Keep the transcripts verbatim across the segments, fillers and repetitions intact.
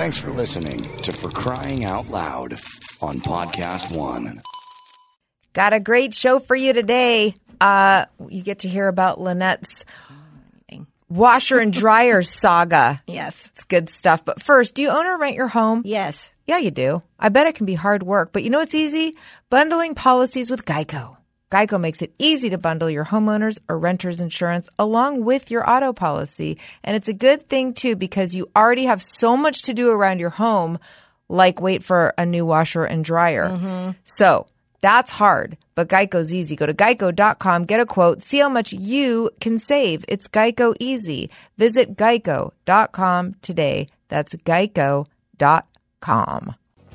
Thanks for listening to For Crying Out Loud on Podcast One. Got a great show for you today. Uh, you get to hear about Lynette's washer and dryer saga. Yes. It's good stuff. But first, do you own or rent your home? Yes. Yeah, you do. I bet it can be hard work. But you know what's easy? Bundling policies with Geico. Geico makes it easy to bundle your homeowners or renters insurance along with your auto policy. And it's a good thing, too, because you already have so much to do around your home, like wait for a new washer and dryer. Mm-hmm. So that's hard, but Geico's easy. Go to geico dot com, get a quote, see how much you can save. It's Geico easy. Visit geico dot com today. That's geico dot com.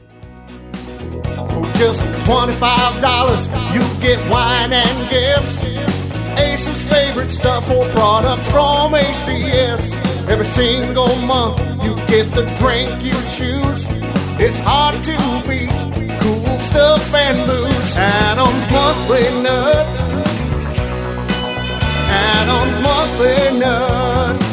For just twenty-five dollars, you get wine and gifts. Ace's favorite stuff or products from A C S. Every single month, you get the drink you choose. It's hard to beat cool stuff and booze. Adam's Monthly Nut. Adam's Monthly Nut.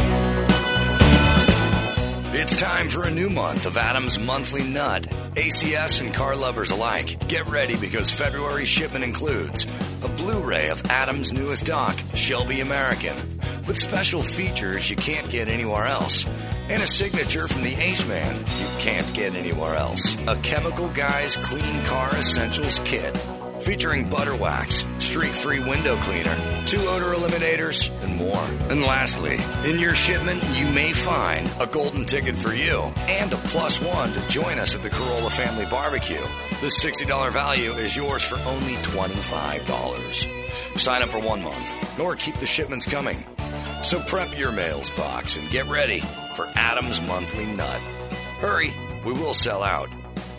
It's time for a new month of Adam's Monthly Nut. A C S and car lovers alike, get ready because February's shipment includes a Blu-ray of Adam's newest doc, Shelby American, with special features you can't get anywhere else, and a signature from the Ace Man you can't get anywhere else. A Chemical Guys Clean Car Essentials Kit, featuring butter wax, streak-free window cleaner, two odor eliminators, and more. And lastly, in your shipment, you may find a golden ticket for you and a plus one to join us at the Corolla Family Barbecue. This sixty dollars value is yours for only twenty-five dollars. Sign up for one month, or keep the shipments coming. So prep your mails box and get ready for Adam's Monthly Nut. Hurry, we will sell out.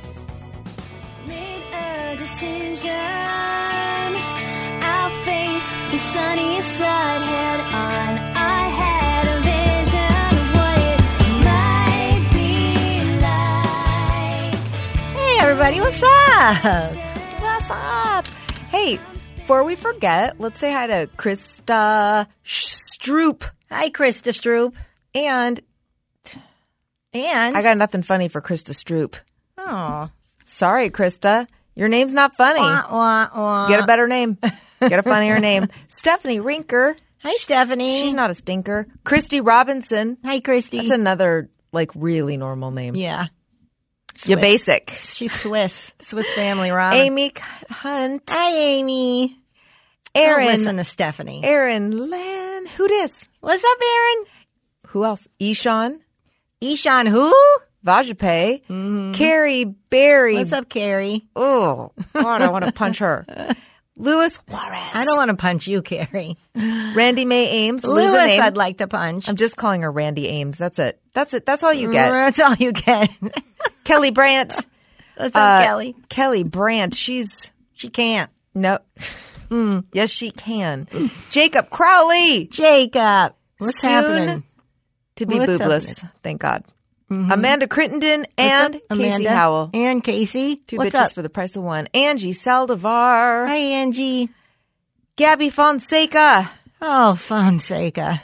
Decision. I'll face the sunny side head on. I had a vision of what it might be like. Hey, everybody, what's up? What's up? Hey, before we forget, let's say hi to Krista Stroop. Hi, Krista Stroop. And And I got nothing funny for Krista Stroop. Oh, Sorry, Krista. Your name's not funny. wah, wah, wah. Get a better name. Get a funnier name. Stephanie Rinker. Hi, Stephanie. She's not a stinker. Christy Robinson. Hi, Christy. That's another, like, really normal name. Yeah. You're Swiss. basic. She's Swiss. Swiss family, Robin. Amy Hunt. Hi, Amy. Aaron. Don't listen to Stephanie. Aaron Lan. Who dis? What's up, Aaron? Who else? Ishan. Ishan who? Vajpayee. Mm-hmm. Carrie Berry. What's up, Carrie? Oh, God, I want to punch her. Louis Juarez. I don't want to punch you, Carrie. Randy May Ames. Lose a Louis, name. I'd like to punch. I'm just calling her Randy Ames. That's it. That's it. That's all you get. That's all you get. Kelly Brandt. What's up, Uh, Kelly? Kelly Brandt. She's She can't. no. Mm, yes, she can. Jacob Crowley. Jacob. What's Soon happening? To be What's boobless. happening? Thank God. Amanda Crittenden What's and up, Casey Amanda? Howell. And Casey. Two What's bitches up? for the price of one. Angie Saldivar. Hi, Angie. Gabby Fonseca. Oh, Fonseca.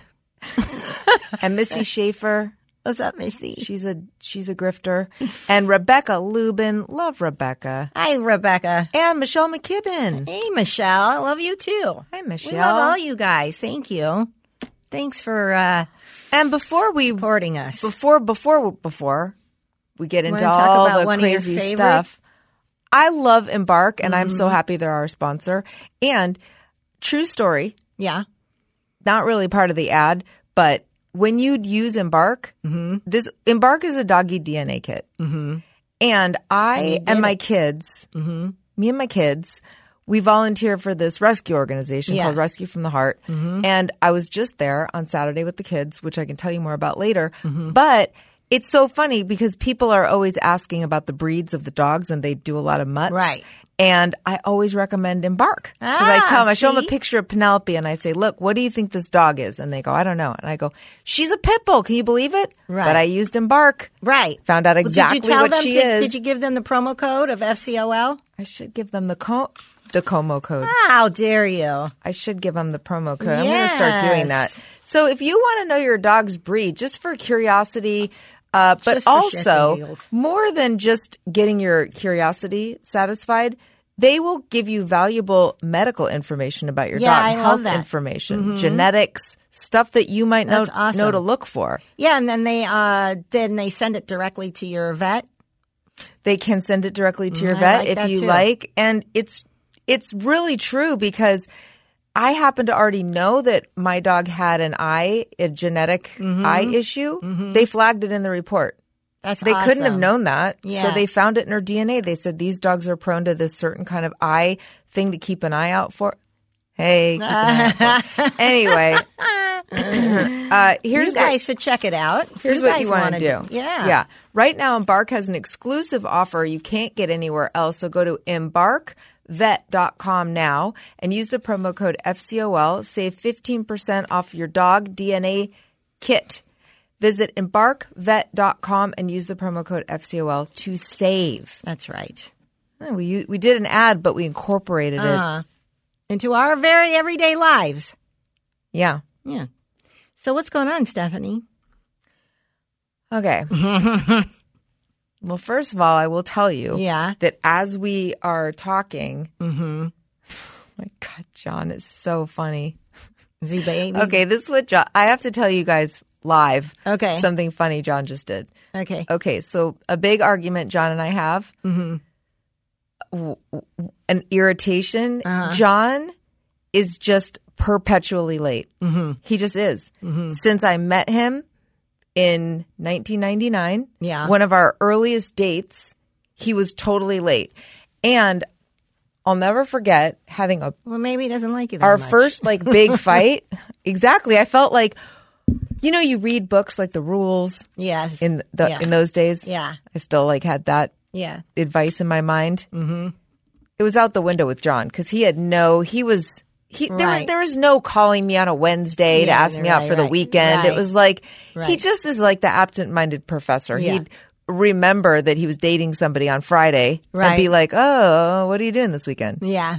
And Missy Schaefer. What's up, Missy? She's a she's a grifter. And Rebecca Lubin. Love Rebecca. Hi, Rebecca. And Michelle McKibben. Hey, Michelle. I love you, too. Hi, Michelle. We love all you guys. Thank you. Thanks for uh, And before we supporting us. before before before we get into Wanna talk all about the one of your crazy favorites? stuff, I love Embark, and I'm Mm-hmm. so happy they're our sponsor. And true story, Yeah. not really part of the ad, but when you'd use Embark, Mm-hmm. this Embark is a doggy D N A kit, mm-hmm. and I And you and, did my it. kids, mm-hmm. me and my kids. We volunteer for this rescue organization Yeah. called Rescue from the Heart. Mm-hmm. And I was just there on Saturday with the kids, which I can tell you more about later. Mm-hmm. But it's so funny because people are always asking about the breeds of the dogs, and they do a lot of mutts. Right. And I always recommend Embark. Because I Ah, tell them, I show them a see? picture of Penelope, and I say, look, what do you think this dog is? And they go, I don't know. And I go, she's a pit bull. Can you believe it? Right. But I used Embark. Right. Found out Well, exactly did you tell what them she to, is. Did you give them the promo code of F C O L? I should give them the co- the Como code. How dare you? I should give them the promo code. I'm going to start doing that. Yes. So if you want to know your dog's breed, just for curiosity, Uh, but Just for shits and also, giggles. more than just getting your curiosity satisfied, they will give you valuable medical information about your Yeah, dog, I health love that. information, genetics, stuff that you might know, That's awesome. know to look for. Yeah, and then they uh, then they send it directly to your vet. They can send it directly to your I vet like if that you too. like. And it's it's really true because I happen to already know that my dog had an eye, a genetic Mm-hmm. eye issue. They flagged it in the report. That's They couldn't have awesome. known that. So Yeah. they found it in her D N A. They said these dogs are prone to this certain kind of eye thing to keep an eye out for. Hey, keep an eye out for. Anyway, uh, here's You what- guys should check it out. Here's you what guys you want wanna to do. Yeah. Yeah. Right now, Embark has an exclusive offer you can't get anywhere else. So go to embark vet dot com now and use the promo code F C O L. Save fifteen percent off your dog D N A kit. Visit embark vet dot com and use the promo code F C O L to save. That's right. Oh, we we did an ad, but we incorporated it. Uh, into our very everyday lives. Yeah. Yeah. So what's going on, Stephanie? Okay. Well, first of all, I will tell you Yeah. that as we are talking, mm-hmm. my God, John is so funny. Z baby. Okay, this is what John, I have to tell you guys live. Okay. Something funny John just did. Okay. Okay, so a big argument John and I have, mm-hmm. w- w- an irritation. Uh-huh. John is just perpetually late. Mm-hmm. He just is. Since I met him in nineteen ninety-nine, Yeah. one of our earliest dates, he was totally late. And I'll never forget having a Well, maybe he doesn't like you that our much. first like big fight. Exactly. I felt like, you know, you read books like the rules Yes. in the Yeah. in those days. Yeah. I still like had that Yeah. advice in my mind. Mm-hmm. It was out the window with John because he had no. He was he. There, Right. there was no calling me on a Wednesday to Yeah, ask me out right, for the right, weekend. It right. was like he Right. just is like the absent-minded professor. Yeah. He'd remember that he was dating somebody on Friday and Right. be like, "Oh, what are you doing this weekend?" Yeah.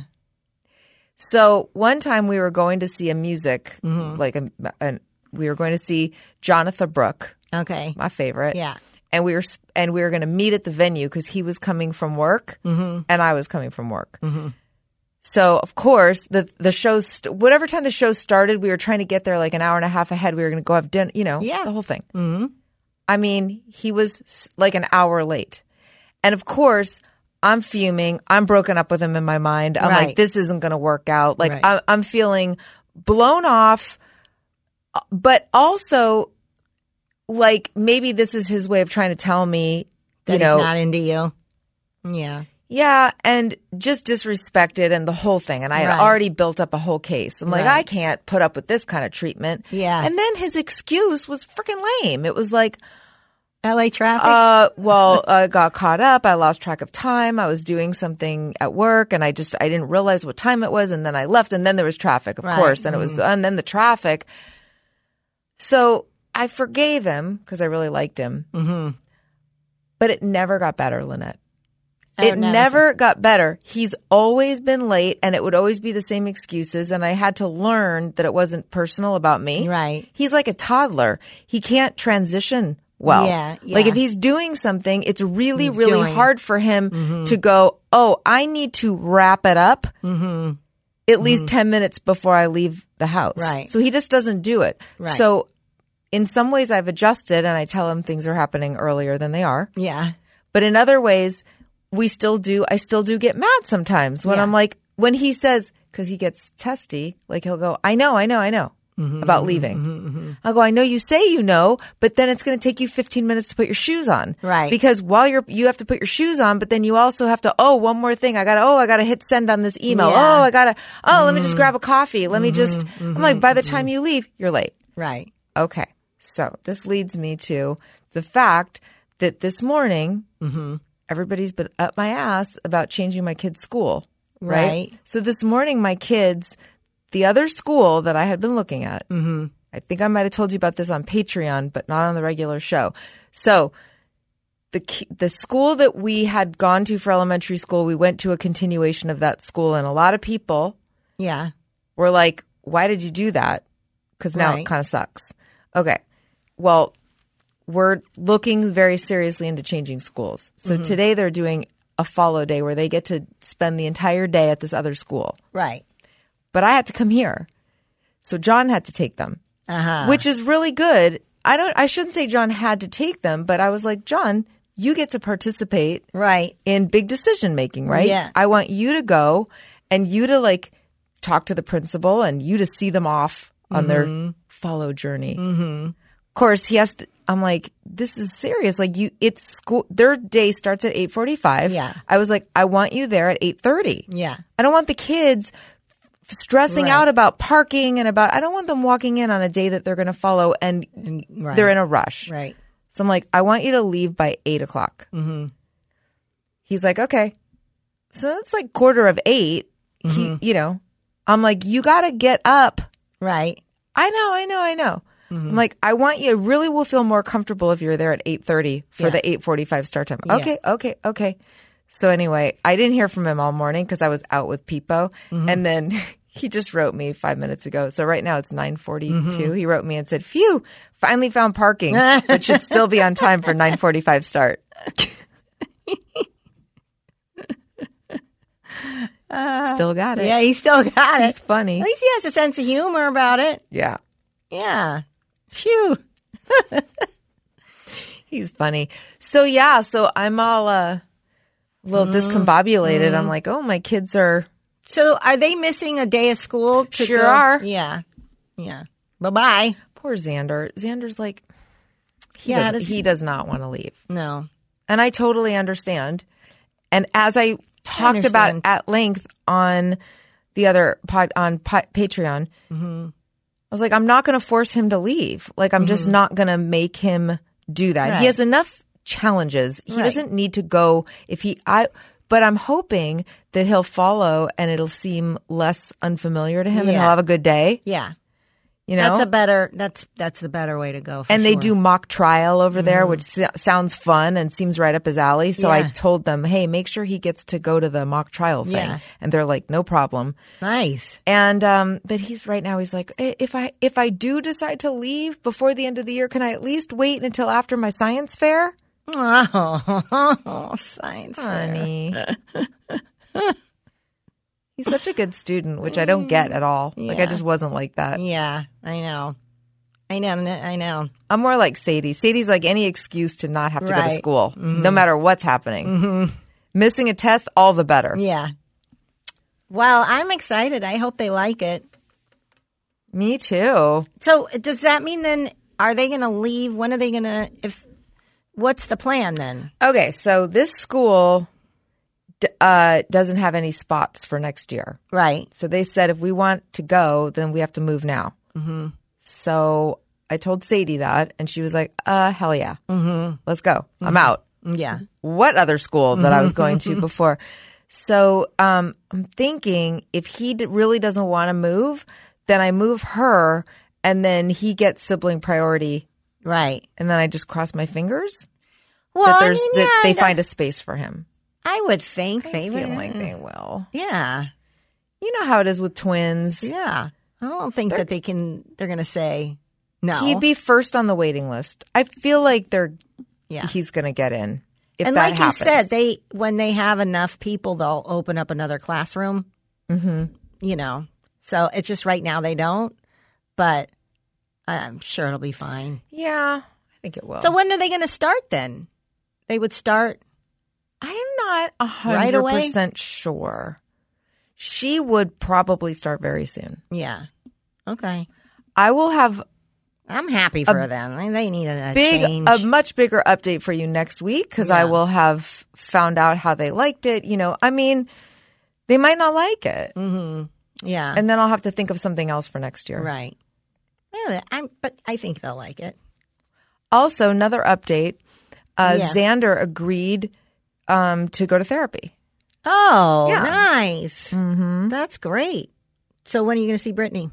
So one time we were going to see a music, Mm-hmm. like a, an, we were going to see Jonathan Brooke, Okay. my favorite. Yeah. And we were s- and we were going to meet at the venue because he was coming from work Mm-hmm. and I was coming from work. So of course the the show, st- whatever time the show started, we were trying to get there like an hour and a half ahead. We were going to go have dinner, you know, Yeah. the whole thing. Mm-hmm. I mean, he was s- like an hour late, and of course. I'm fuming. I'm broken up with him in my mind. I'm Right. like, this isn't going to work out. Like, Right. I, I'm feeling blown off, but also like maybe this is his way of trying to tell me, That you know, he's not into you. Yeah. yeah, and just disrespected and the whole thing. And I had Right. already built up a whole case. I'm like, Right. I can't put up with this kind of treatment. Yeah. And then his excuse was freaking lame. It was like, L A traffic. Uh, well, I got caught up. I lost track of time. I was doing something at work and I just, I didn't realize what time it was. And then I left and then there was traffic, of Right. course. And it was, and then the traffic. So I forgave him because I really liked him. Mm-hmm. But it never got better, Lynette. Oh, It no, never got better. He's always been late and it would always be the same excuses. And I had to learn that it wasn't personal about me. Right. He's like a toddler. He can't transition well. Yeah, Like yeah. if he's doing something, it's really, He's really doing it. hard for him to go, oh, I need to wrap it up at least ten minutes before I leave the house. Right. So he just doesn't do it. Right. So in some ways I've adjusted and I tell him things are happening earlier than they are. Yeah. But in other ways, we still do, I still do get mad sometimes when Yeah. I'm like, when he says, because he gets testy, like he'll go, I know, I know, I know Mm-hmm, about leaving. I'll go, I know you say you know, but then it's going to take you fifteen minutes to put your shoes on. Right. Because while you're, you have to put your shoes on, but then you also have to, oh, one more thing. I got to, oh, I got to hit send on this email. Yeah. Mm-hmm. Oh, I got to, oh, let me just grab a coffee. Let me just, I'm like, by the time you leave, you're late. Right. Okay. So this leads me to the fact that this morning, Mm-hmm. everybody's been up my ass about changing my kid's school. Right. Right. So this morning, my kids, the other school that I had been looking at, mm-hmm. I think I might have told you about this on Patreon, but not on the regular show. So the ki- the school that we had gone to for elementary school, we went to a continuation of that school, and a lot of people Yeah. were like, why did you do that? Because now Right. it kind of sucks. Okay. Well, we're looking very seriously into changing schools. So today they're doing a follow day where they get to spend the entire day at this other school. Right. But I had to come here. So John had to take them, Uh-huh. which is really good. I don't. I shouldn't say John had to take them, but I was like, John, you get to participate Right. in big decision making, right? Yeah. I want you to go and you to like talk to the principal and you to see them off on Mm-hmm. their follow journey. Mm-hmm. Of course, he has to. I'm like, this is serious. Like you, it's school. Their day starts at eight forty-five. Yeah. I was like, I want you there at eight thirty. Yeah. I don't want the kids stressing Right. out about parking and about. I don't want them walking in on a day that they're going to follow and Right. they're in a rush. Right. So I'm like, I want you to leave by eight o'clock. Mm-hmm. He's like, okay. So it's like quarter of eight. Mm-hmm. He, you know, I'm like, you got to get up. Right. I know, I know, I know. Mm-hmm. I'm like, I want you. I really will feel more comfortable if you're there at eight thirty for Yeah. the eight forty-five start time. Yeah. Okay, okay, okay. So anyway, I didn't hear from him all morning because I was out with Peepo, Mm-hmm. and then he just wrote me five minutes ago. So right now it's nine forty-two. Mm-hmm. He wrote me and said, "Phew, finally found parking, but should still be on time for nine forty-five start." Still got it. Yeah, he still got it. It's funny. At least he has a sense of humor about it. Yeah. Yeah. Phew. He's funny. So yeah, so I'm all uh, a little discombobulated. I'm like, oh, my kids are So are they missing a day of school? to Sure go- are. Yeah. Yeah. Bye-bye. poor Xander. Xander's like, he, Yeah, does, does- he does not want to leave. No. And I totally understand. And as I talked about understand. at length on the other pod, on pa- Patreon, Mm-hmm. I was like, I'm not going to force him to leave. Like, I'm just not going to make him do that. Right. He has enough challenges. He Right. doesn't need to go if he, I, but I'm hoping that he'll follow and it'll seem less unfamiliar to him and Yeah. he'll have a good day. Yeah. You know, That's a better that's that's the better way to go. For and they sure. do mock trial over there, which so- sounds fun and seems right up his alley. So I Yeah. told them, hey, make sure he gets to go to the mock trial thing. Yeah. And they're like, no problem. Nice. And um, but he's right now. He's like, "Eh, if I if I do decide to leave before the end of the year, can I at least wait until after my science fair, Oh, science fair. honey? He's such a good student, which I don't get at all. Like I Yeah. just wasn't like that. Yeah, I know. I know. I know. I'm more like Sadie. Sadie's like any excuse to not have to go to Right. school, no matter what's happening. Missing a test, all the better. Yeah. Well, I'm excited. I hope they like it. Me too. So, does that mean then? Are they going to leave? When are they going to? If what's the plan then? Okay, so this school d- uh, doesn't have any spots for next year. Right. So they said if we want to go, then we have to move now. Mm-hmm. So I told Sadie that, and she was like, uh, hell yeah. Mm-hmm. Let's go. I'm out. Yeah. What other school that I was going to before? So um, I'm thinking if he d- really doesn't want to move, then I move her, and then he gets sibling priority, Right. and then I just cross my fingers Well, that I there's mean, that yeah, they I find a space for him. I would think they I would. feel like they will. Yeah. You know how it is with twins. Yeah. I don't think that they can. They're going to say no. He'd be first on the waiting list. I feel like they're Yeah. he's going to get in. If and that like happens. you said, they when they have enough people, they'll open up another classroom. Mm-hmm. You know, so it's just right now they don't, but I'm sure it'll be fine. yeah, I think it will. So when are they going to start then? They would start. I am not a Right hundred away? percent sure. She would probably start very soon. Yeah. Okay. I will have I'm happy for them. They need a, a big, change. a much bigger update for you next week because I Yeah. will have found out how they liked it. You know, I mean, they might not like it, yeah. and then I'll have to think of something else for next year. right. Yeah, I'm, but I think they'll like it. Also, another update: uh, Yeah. Xander agreed um, to go to therapy. Oh, Yeah. nice. Mm-hmm. That's great. So when are you going to see Brittany?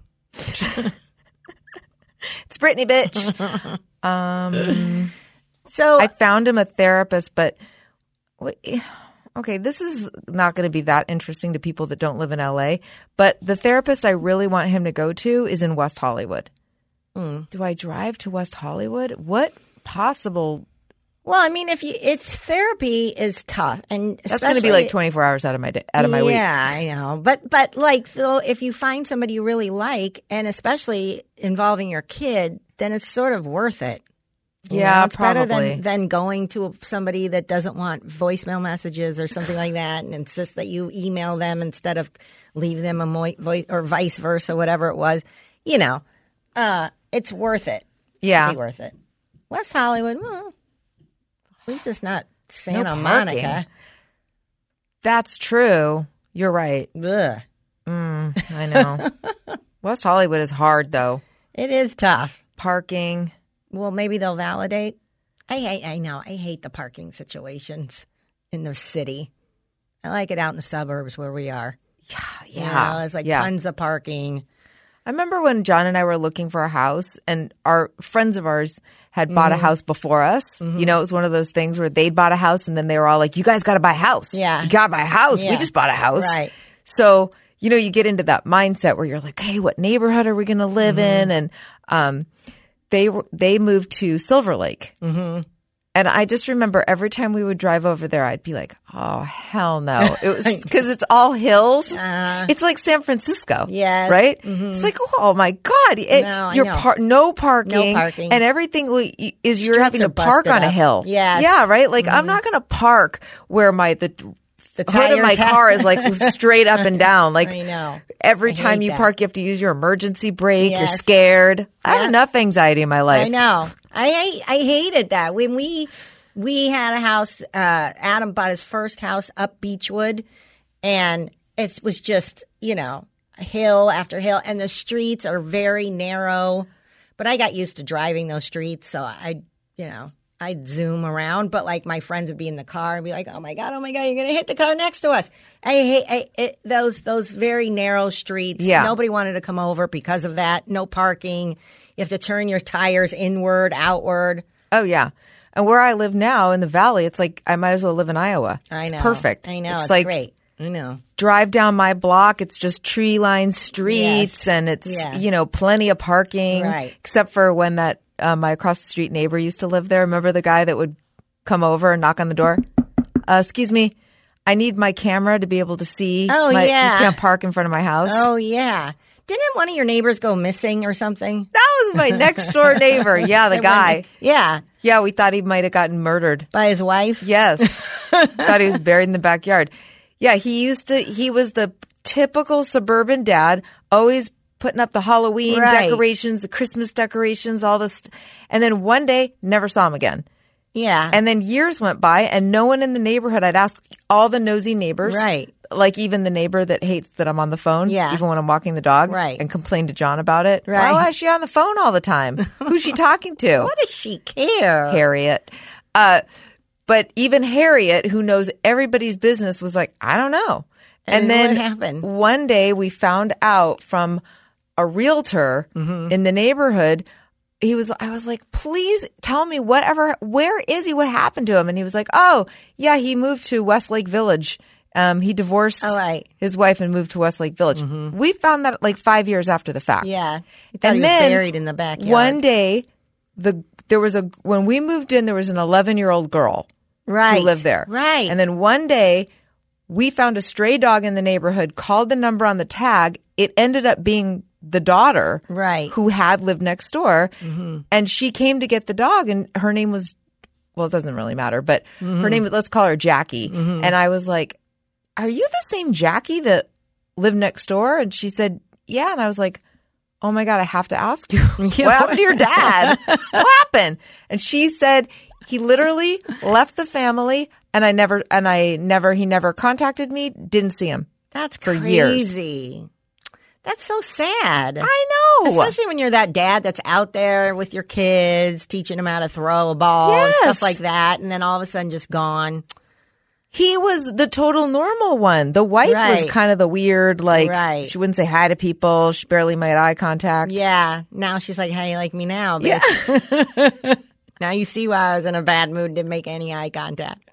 It's Brittany, bitch. um, So I found him a therapist, but okay, this is not going to be that interesting to people that don't live in L A. But the therapist I really want him to go to is in West Hollywood. Hmm. Do I drive to West Hollywood? What possible. Well, I mean, if you, it's therapy is tough, and That's going to be like twenty-four hours out of my day, out of my week. Yeah, I know. But but like though, if you find somebody you really like, and especially involving your kid, then it's sort of worth it. You Yeah, know, it's probably. better than than going to somebody that doesn't want voicemail messages or something like that, and insist that you email them instead of leave them a mo- voice or vice versa, whatever it was. You know, uh, it's worth it. Yeah. It'd be worth it. West Hollywood, well. At least it's not Santa No Monica. parking. That's true. You're right. Ugh. I know. West Hollywood is hard, though. It is tough. Parking. Well, maybe they'll validate. I hate, I know. I hate the parking situations in the city. I like it out in the suburbs where we are. Yeah. You Yeah. know, there's like yeah. tons of parking. I remember when John and I were looking for a house, and our friends of ours had bought Mm-hmm. a house before us. You know, it was one of those things where they'd bought a house, and then they were all like, "You guys got to buy a house. Yeah. you got to buy a house. We Yeah. just bought a house." Right. So you know, you get into that mindset where you're like, "Hey, what neighborhood are we going to live Mm-hmm. in?" And um, they were- they moved to Silver Lake. Mm-hmm. And I just remember every time we would drive over there, I'd be like, "Oh hell no!" It was because it's all hills. Uh, it's like San Francisco, Yes. right? It's like, oh my god, it, No, I you're know. par- no parking, No parking. and everything li- is you're Streets having to are park busted on a up. hill. Yes. yeah, right. Like I'm not going to park where my the. the hood of my tires have- car is like straight up and down. Like I know. every I time hate you that. park, you have to use your emergency brake. You're Yes. scared. I have Yeah. enough anxiety in my life. I know. I, I I hated that when we we had a house. Uh, Adam bought his first house up Beechwood, and it was just you know hill after hill, and the streets are very narrow. But I got used to driving those streets, so I you know I'd zoom around. But like my friends would be in the car and be like, "Oh my god, oh my god, you're gonna hit the car next to us." I hate I, it, those those very narrow streets. Yeah. Nobody wanted to come over because of that. No parking. You have to turn your tires inward, outward. Oh yeah. And where I live now in the valley, it's like I might as well live in Iowa. I know. It's perfect. I know. It's, It's, like great. I know. drive down my block. It's just tree lined streets, Yes. and it's Yes. you know plenty of parking. Right. Except for when that uh, my across the street neighbor used to live there. Remember the guy that would come over and knock on the door? Uh, excuse me, I need my camera to be able to see. Oh, my, yeah. You can't park in front of my house. Oh, yeah. Didn't one of your neighbors go missing or something? That was my next door neighbor. Yeah, the guy. Yeah. Yeah, we thought he might have gotten murdered. By his wife? Yes. Thought he was buried in the backyard. Yeah, he used to, he was the typical suburban dad, always putting up the Halloween Right. decorations, the Christmas decorations, all this. And then one day, never saw him again. Yeah. And then years went by, and no one in the neighborhood, I'd ask all the nosy neighbors. Right. Like even the neighbor that hates that I'm on the phone. Yeah. Even when I'm walking the dog. Right. And complain to John about it. Right. Why is she on the phone all the time? Who's she talking to? What does she care? Harriet. Uh, but even Harriet, who knows everybody's business, was like, I don't know. And, And then what happened? one day we found out from a realtor Mm-hmm. in the neighborhood. He was, I was like, please tell me whatever, where is he? What happened to him? And he was like, oh, yeah, he moved to Westlake Village. Um, he divorced Oh, right. his wife and moved to Westlake Village. We found that like five years after the fact. Yeah. He thought And he was then buried in the backyard. One day, the there was a when we moved in, there was an eleven year old girl right. who lived there. Right. And then one day, we found a stray dog in the neighborhood. Called the number on the tag. It ended up being the daughter, Right. who had lived next door, and she came to get the dog, and her name was. Well, it doesn't really matter, but her name. Let's call her Jackie. And I was like, are you the same Jackie that lived next door? And she said, yeah. And I was like, oh my God, I have to ask you, what happened to your dad? What happened? And she said, he literally left the family, and I never, and I never, he never contacted me, didn't see him. That's for years. crazy. That's so sad. I know. Especially when you're that dad that's out there with your kids, teaching them how to throw a ball and Yes. stuff like that, and then all of a sudden just gone. He was the total normal one. The wife Right. was kind of the weird, like, Right. she wouldn't say hi to people. She barely made eye contact. Yeah. Now she's like, how you like me now, bitch? Now you see why I was in a bad mood, didn't make any eye contact.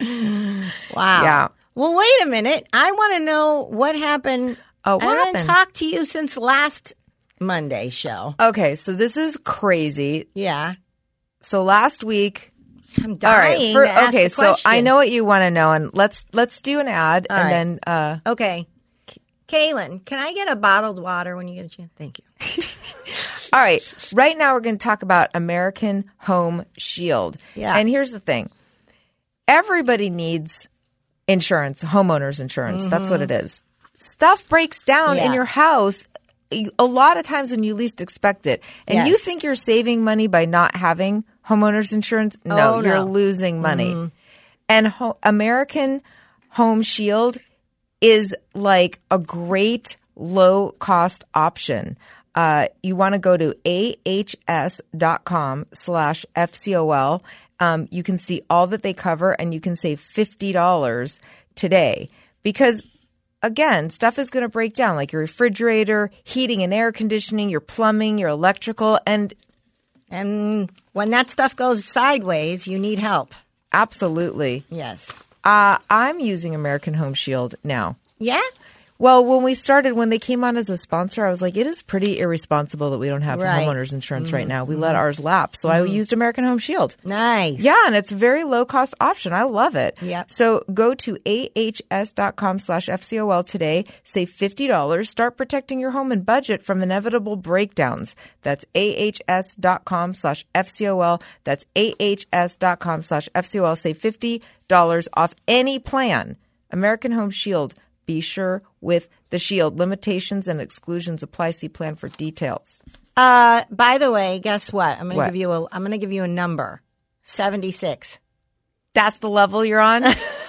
Wow. Yeah. Well, wait a minute. I want to know what happened. Oh, what I haven't happened? talked to you since last Monday's show. Okay, so this is crazy. Yeah. So last week, I'm all dying. right. For, to ask okay, the so I question. know what you want to know, and let's let's do an ad, All and right. then uh, Okay. K- Kaylin, can I get a bottled water when you get a chance? Thank you. all right. Right now, we're going to talk about American Home Shield. Yeah. And here's the thing: everybody needs insurance, homeowners insurance. That's what it is. Stuff breaks down Yeah. in your house a lot of times when you least expect it. And Yes. you think you're saving money by not having homeowners insurance? No, Oh, you're no. losing money. And ho- American Home Shield is like a great low cost option. Uh, you want to go to ahs.com slash FCOL. Um, you can see all that they cover and you can save fifty dollars today because again, stuff is going to break down like your refrigerator, heating and air conditioning, your plumbing, your electrical, and And when that stuff goes sideways, you need help. absolutely. Yes. Uh, I'm using American Home Shield now. Yeah? Well, when we started, when they came on as a sponsor, I was like, it is pretty irresponsible that we don't have Right. homeowners insurance right now. We let ours lapse. So I used American Home Shield. Nice. Yeah, and it's a very low cost option. I love it. Yep. So go to ahs.com slash FCOL today. Save fifty dollars. Start protecting your home and budget from inevitable breakdowns. That's ahs.com slash FCOL. That's ahs.com slash FCOL. Save fifty dollars off any plan. American Home Shield. Be sure with the Shield. Limitations and exclusions apply. See plan for details. Uh, by the way, guess what? I'm going to What? give you a I'm going to give you a number. seventy-six. That's the level you're on?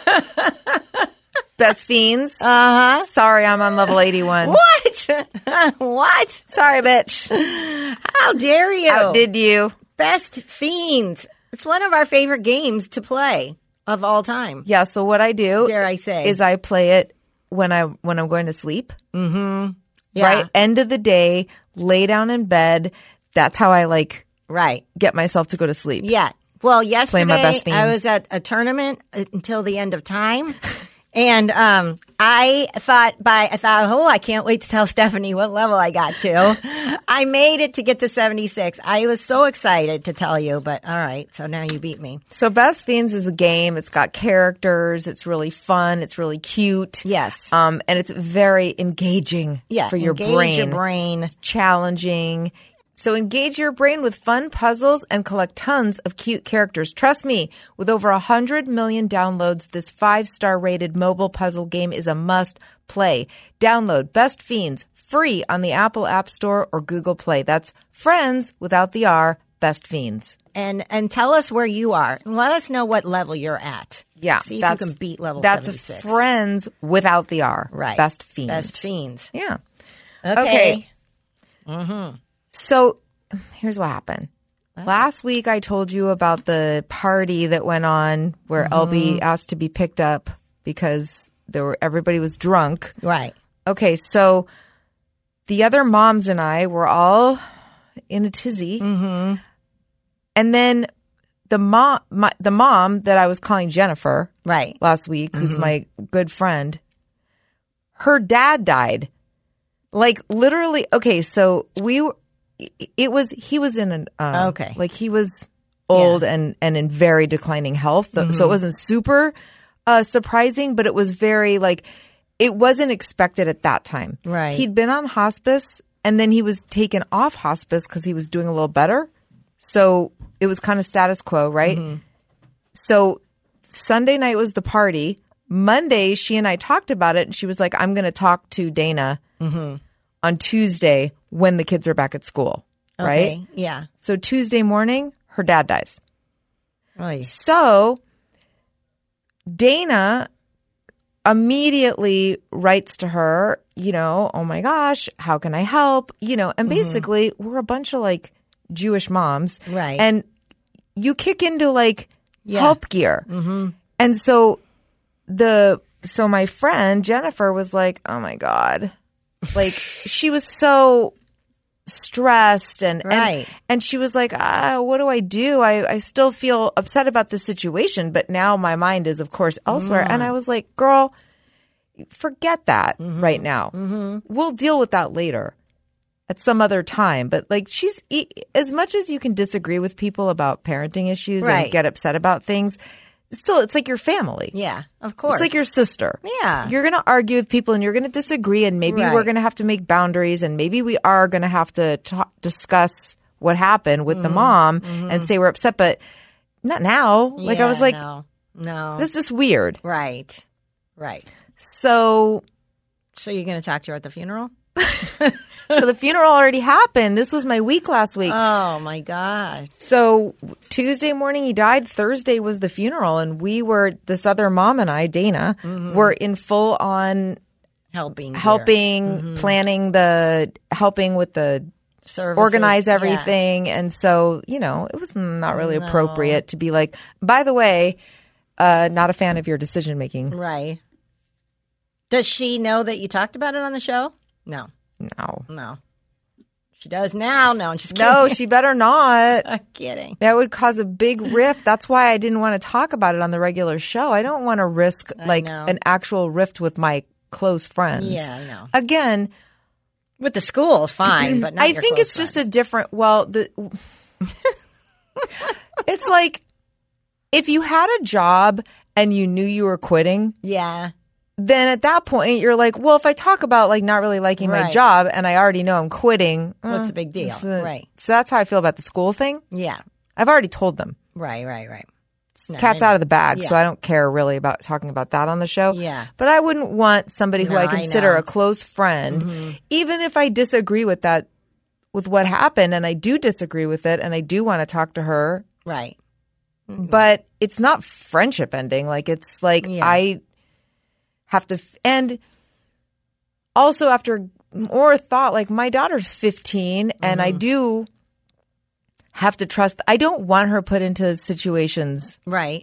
Best Fiends? Uh-huh. Sorry, I'm on level eighty-one. What? What? Sorry, bitch. How dare you? Outdid you. Best Fiends. It's one of our favorite games to play of all time. Yeah, so what I do Dare I say. is I play it when I when I'm going to sleep. Yeah. Right? End of the day, lay down in bed. That's how I like Right. get myself to go to sleep. Yeah. Well, yesterday my best I fiends. was at a tournament uh, until the end of time. And um, I thought by I thought, oh, I can't wait to tell Stephanie what level I got to. I made it to get to seventy-six. I was so excited to tell you, but all right, so now you beat me. So Best Fiends is a game. It's got characters. It's really fun. It's really cute. Yes. Um, and it's very engaging Yeah, for your engage brain. your brain. Challenging. So engage your brain with fun puzzles and collect tons of cute characters. Trust me, with over one hundred million downloads, this five-star rated mobile puzzle game is a must play. Download Best Fiends free on the Apple App Store or Google Play. That's friends without the R, Best Fiends. And and tell us where you are. And let us know what level you're at. Yeah. See if you that's- can beat level that's seventy-six. friends without the R. Right. Best Fiends. Best Fiends. Yeah. Okay. Okay. So here's what happened. Last week I told you about the party that went on where L B asked to be picked up because there were everybody was drunk. Right. Okay, so the other moms and I were all in a tizzy. Mm-hmm. And then the mom my, the mom that I was calling Jennifer Right. last week, who's my good friend, her dad died. Like literally, okay, so we were- it was he was in an um, Okay. like he was old and and in very declining health, so it wasn't super uh surprising, but it was very like it wasn't expected at that time. Right. He'd been on hospice and then he was taken off hospice because he was doing a little better, so it was kind of status quo, right? So Sunday night was the party. Monday, she and I talked about it, and she was like, I'm going to talk to Dana on Tuesday when the kids are back at school, right? Okay. Yeah. So Tuesday morning, her dad dies. Oy. So Dana immediately writes to her, you know, oh my gosh, how can I help? You know, and basically we're a bunch of like Jewish moms. Right. And you kick into like Yeah. help gear. Mm-hmm. And so the, so my friend Jennifer was like, oh my God. Like she was so stressed and, Right. and and she was like, ah, what do I do? I, I still feel upset about the situation, but now my mind is, of course, elsewhere. And I was like, girl, forget that right now. We'll deal with that later. at some other time. But like she's e- as much as you can disagree with people about parenting issues Right. and get upset about things, still it's like your family. Yeah, of course. It's like your sister. Yeah. You're going to argue with people and you're going to disagree and maybe Right. we're going to have to make boundaries and maybe we are going to have to ta- discuss what happened with Mm-hmm. the mom and say we're upset, but not now. Like I Yeah, was like, no, no. that's just weird. Right, right. So, So you're going to talk to her at the funeral? so the funeral already happened. This was my week last week. Oh, my God. So Tuesday morning he died. Thursday was the funeral, and we were this other mom and I, Dana, Mm-hmm. were in full on Helping. here. helping, planning the helping with the Services. organize Yeah. everything, and so you know it was not really appropriate to be like, by the way, uh, not a fan of your decision making. Right. Does she know that you talked about it on the show? No. No, No. She does now. No, I'm just kidding. no, she better not. I'm kidding. That would cause a big rift. That's why I didn't want to talk about it on the regular show. I don't want to risk like know. an actual rift with my close friends. Yeah, I know. Again, With the school is fine, but not I your think close it's just friends. a different. Well, the it's like if you had a job and you knew you were quitting, Yeah. then at that point you're like, well, if I talk about like not really liking my Right. job and I already know I'm quitting, What's uh, the big deal? it's a- Right. So that's how I feel about the school thing. Yeah. I've already told them. Right, right, right. No, Cat's I know. out of the bag, so Yeah. I don't care really about talking about that on the show. Yeah. But I wouldn't want somebody who No, I I consider know. Mm-hmm. a close friend, even if I disagree with that, with what happened, and I do disagree with it, and I do want to talk to her, Right. but it's not friendship ending. Like, it's like Yeah. I have to, f- and also after more thought, like my daughter's fifteen, and Mm-hmm. I do have to trust, I don't want her put into situations Right.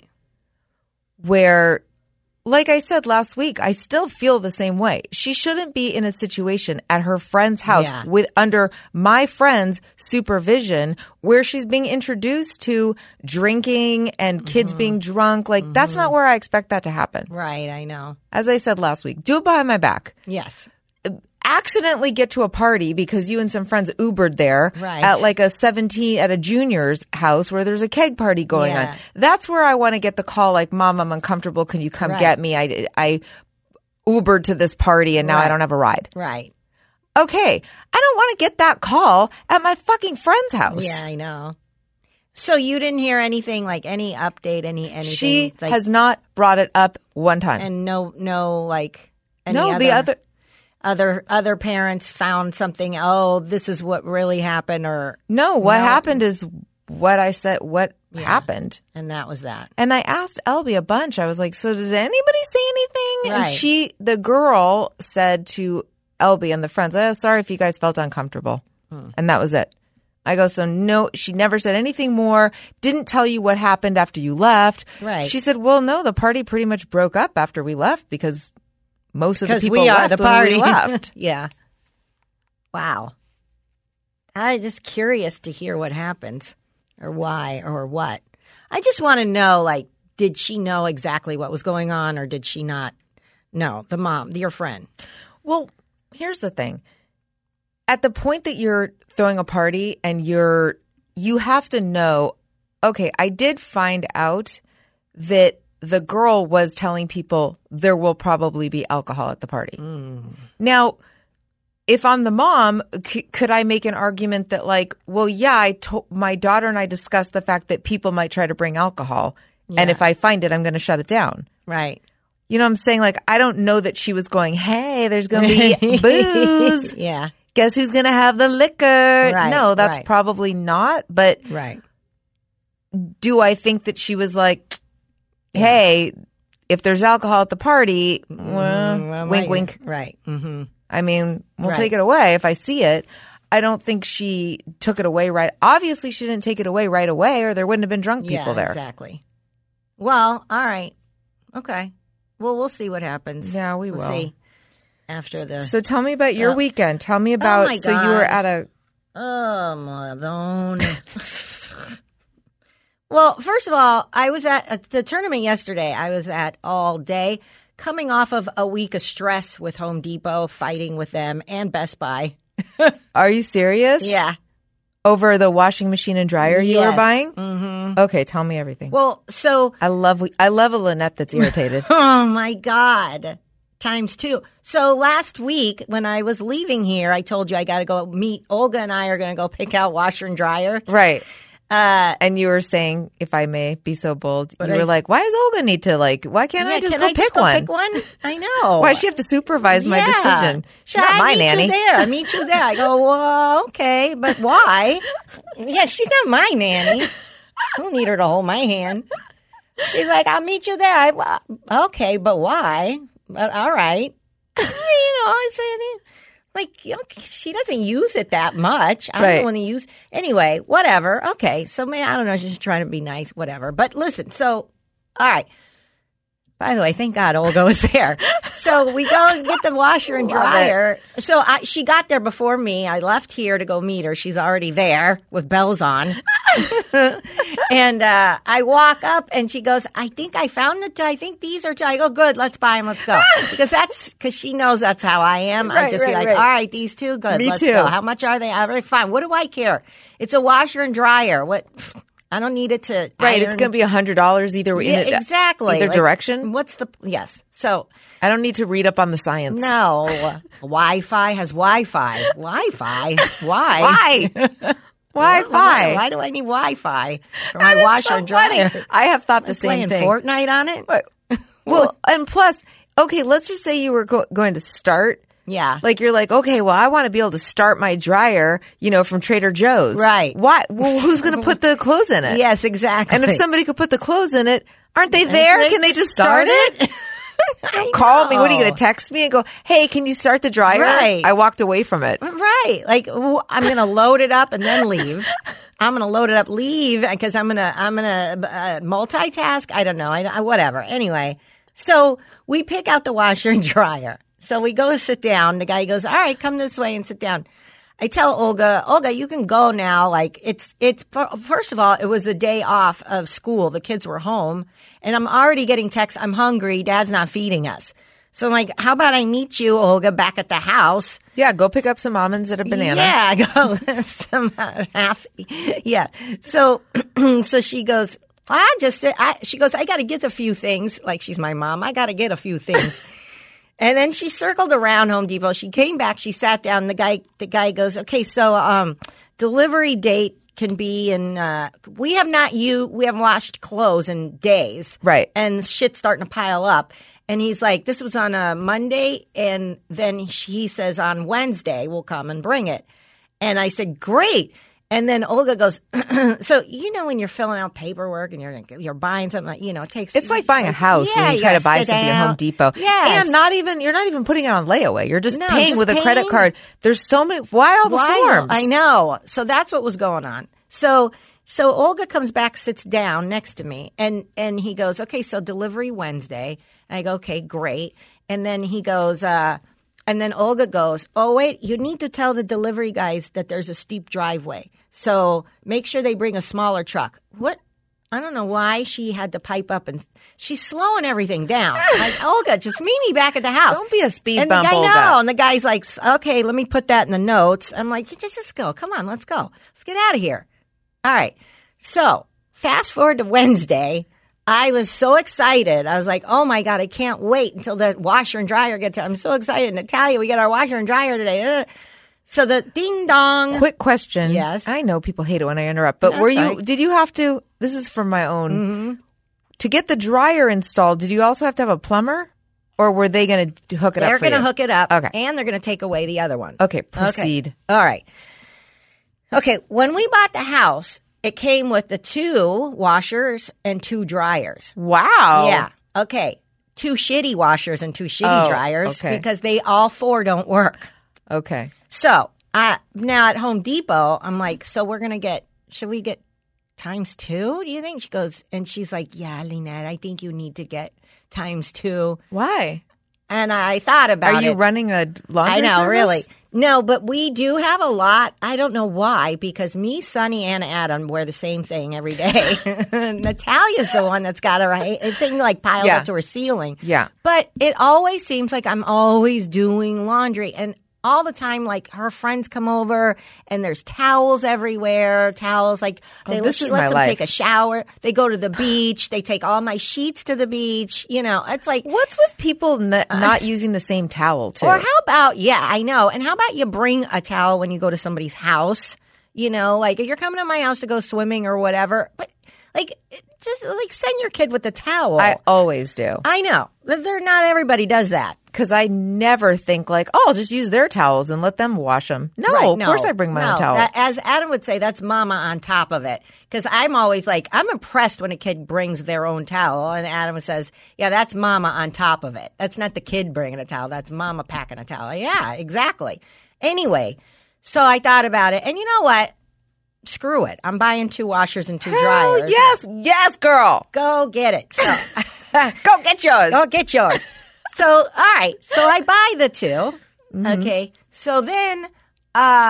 where, like I said last week, I still feel the same way. She shouldn't be in a situation at her friend's house Yeah. with under my friend's supervision where she's being introduced to drinking and kids Mm-hmm. being drunk. Like, that's not where I expect that to happen. Right, I know. As I said last week, do it behind my back. Yes. Accidentally get to a party because you and some friends Ubered there Right. at like a seventeen at a junior's house where there's a keg party going Yeah. on. That's where I want to get the call like, Mom, I'm uncomfortable. Can you come Right. get me? I, I Ubered to this party and now I Right. don't have a ride. Right. Okay. I don't want to get that call at my fucking friend's house. Yeah, I know. So you didn't hear anything, like any update, any anything? She like, has not brought it up one time. and no, no, like any no, other, the other. other other parents found something. Oh, this is what really happened, or No, what No. happened is what I said, what happened. and that was that. And I asked Elby a bunch. I was like, so did anybody say anything? And Right. she, the girl said to Elby and the friends, oh, sorry if you guys felt uncomfortable. Hmm. And that was it. I go, so no, she never said anything more, didn't tell you what happened after you left. Right. She said, well, no, the party pretty much broke up after we left because most of the Because people we are left the when party. we left. Yeah. Wow. I'm just curious to hear what happens, or why, or what. I just want to know, like, did she know exactly what was going on, or did she not know? The mom, your friend. Well, here's the thing. At the point that you're throwing a party and you're, you have to know, okay, I did find out that the girl was telling people there will probably be alcohol at the party. Now, if I'm the mom, c- could I make an argument that like, well, yeah, I told my daughter and I discussed the fact that people might try to bring alcohol. And Yeah. if I find it, I'm going to shut it down. Right. You know what I'm saying? Like, I don't know that she was going, hey, there's going to be booze. Yeah. Guess who's going to have the liquor? Right, no, that's right. probably not. But Right. do I think that she was like, hey, if there's alcohol at the party, well, Well, wink, my- wink. Right. Mm-hmm. I mean, we'll Right. take it away if I see it. I don't think she took it away right. Obviously, she didn't take it away right away, or there wouldn't have been drunk people yeah, there. Exactly. Well, all right. Okay. Well, we'll see what happens. Yeah, we we'll will. see after the. So tell me about your Uh, weekend. Tell me about. my So you were God. at a. Oh, Madonna. Well, first of all, I was at uh, the tournament yesterday. I was at all day, coming off of a week of stress with Home Depot, fighting with them, and Best Buy. Are you serious? Yeah. Over the washing machine and dryer you were Yes. buying? Mm-hmm. Okay, tell me everything. Well, so I love I love a Lynette that's irritated. oh my God. Times two. So last week when I was leaving here, I told you I got to go meet Olga and I are going to go pick out washer and dryer. Right. Uh, And you were saying, if I may be so bold, you I- were like, why does Olga need to like, why can't I yeah, just can go I pick just go one? pick one? I know. Why does she have to supervise my Yeah. decision? She's Yeah, not I my meet nanny. You there. I meet you there. I go, well, okay, but why? Yeah, she's not my nanny. I don't need her to hold my hand. She's like, I'll meet you there. I, well, okay, but why? But all right. You know, I say, like, you know, she doesn't use it that much. I Right. don't want to use. Anyway, whatever. Okay, so maybe I don't know. She's trying to be nice, whatever. But listen, so all right. By the way, thank God Olga was there. So we go and get the washer and Love dryer. So I, she got there before me. I left here to go meet her. She's already there with bells on. And uh, I walk up and she goes, I think I found it. I think these are, I go, good, let's buy them. Let's go. Because that's, because she knows that's how I am. I Right, just be right, like, right. all right, these two, good, Me let's too. go. How much are they? All right, fine. What do I care? It's a washer and dryer. What? I don't need it to Right. It's iron. going to be one hundred dollars either way. Yeah, exactly. Either Like, direction. What's the, yes. So, I don't need to read up on the science. no. Wi-Fi has Wi-Fi. Wi-Fi? Why? Why? Wi-Fi. Why do I need Wi-Fi for my washer so and dryer? funny. I have thought the same Playing thing. Fortnite on it? But- well, and plus, okay, let's just say you were go- going to start. Yeah. Like you're like, okay, well, I want to be able to start my dryer, you know, from Trader Joe's. Right. Why? Well, who's going to put the clothes in it? Yes, exactly. And if somebody could put the clothes in it, aren't they there? they Can they just start, start it? I Call me. What are you know. going to text me and go, hey, can you start the dryer? Right. I walked away from it. Right. Like w- I'm going to load it up and then leave. I'm going to load it up, leave because I'm going to I'm going to uh, multitask. I don't know. I, I whatever. Anyway, so we pick out the washer and dryer. So we go to sit down. The guy goes, "All right, come this way and sit down." I tell Olga, "Olga, you can go now." Like it's it's first of all, it was the day off of school. The kids were home, and I'm already getting texts. I'm hungry. Dad's not feeding us. So I'm like, how about I meet you, Olga, back at the house? Yeah, go pick up some almonds at a banana. Yeah, go some uh, half. Yeah. So, so she goes. I just said. I, she goes. I got to get a few things. Like she's my mom. I got to get a few things. And then she circled around Home Depot. She came back. She sat down. The guy. The guy goes, okay, so um, delivery date can be in. Uh, we have not you. We haven't washed clothes in days. Right. And shit's starting to pile up. And he's like, this was on a Monday. And then he says on Wednesday, we'll come and bring it. And I said, great. And then Olga goes, so, you know, when you're filling out paperwork and you're you're buying something, like, you know, it takes. It's like buying a house Yeah, when you try gotta to buy sit something down. at Home Depot. Yes. And not even, you're not even putting it on layaway. You're just No, paying just with a credit paying. card. There's so many, why all the Why? forms? I know. So that's what was going on. So so Olga comes back, sits down next to me, and and he goes, okay, so delivery Wednesday. And I go, okay, great. And then he goes, uh, and then Olga goes, oh, wait, you need to tell the delivery guys that there's a steep driveway. So make sure they bring a smaller truck. What? I don't know why she had to pipe up, and she's slowing everything down. Like, Olga, just meet me back at the house. Don't be a speed and bump, the guy, Olga. No, and the guy's like, okay, let me put that in the notes. I'm like, just, just go. Come on, let's go. Let's get out of here. All right. So fast forward to Wednesday. I was so excited. I was like, oh my God, I can't wait until the washer and dryer get to. I'm so excited. Natalia, we got our washer and dryer today. So the ding dong. Quick question. Yes. I know people hate it when I interrupt, but That's were you, right. did you have to, this is from my own, Mm-hmm. to get the dryer installed, did you also have to have a plumber? Or were they going to hook it They're up for going to you? hook it up. Okay. And they're going to take away the other one. Okay, proceed. Okay. All right. Okay, when we bought the house, it came with the two washers and two dryers. Wow. Yeah. Okay. Two shitty washers and two shitty Oh, dryers okay. because they all four don't work. Okay. So uh, now at Home Depot, I'm like, so we're going to get, should we get times two? Do you think? She goes, and she's like, yeah, Lynette, I think you need to get times two. Why? And I thought about it. Are you running a laundry I know, service? really. No, but we do have a lot. I don't know why, because me, Sonny, and Adam wear the same thing every day. Natalia's the one that's got a, right, a thing like piled Yeah. up to her ceiling. Yeah. But it always seems like I'm always doing laundry. And all the time, like her friends come over and there's towels everywhere. Towels, like they Oh, this she is lets my them life. take a shower. They go to the beach. They take all my sheets to the beach. You know, it's like, What's with people n- not using the same towel, too? or how about, yeah, I know. And how about you bring a towel when you go to somebody's house? You know, like if you're coming to my house to go swimming or whatever, but like just like send your kid with a towel. I always do. I know. But they're not everybody does that. Because I never think like, oh, I'll just use their towels and let them wash them. No, Right, of course I bring my no. own towel. That- as Adam would say, that's mama on top of it. Because I'm always like, I'm impressed when a kid brings their own towel. And Adam says, yeah, that's mama on top of it. That's not the kid bringing a towel. That's mama packing a towel. Yeah, exactly. Anyway, so I thought about it. And you know what? Screw it. I'm buying two washers and two Hell dryers. yes, yes, girl. Go get it. So Go get yours. go get yours. So, all right. So I buy the two. Mm-hmm. Okay. So then uh,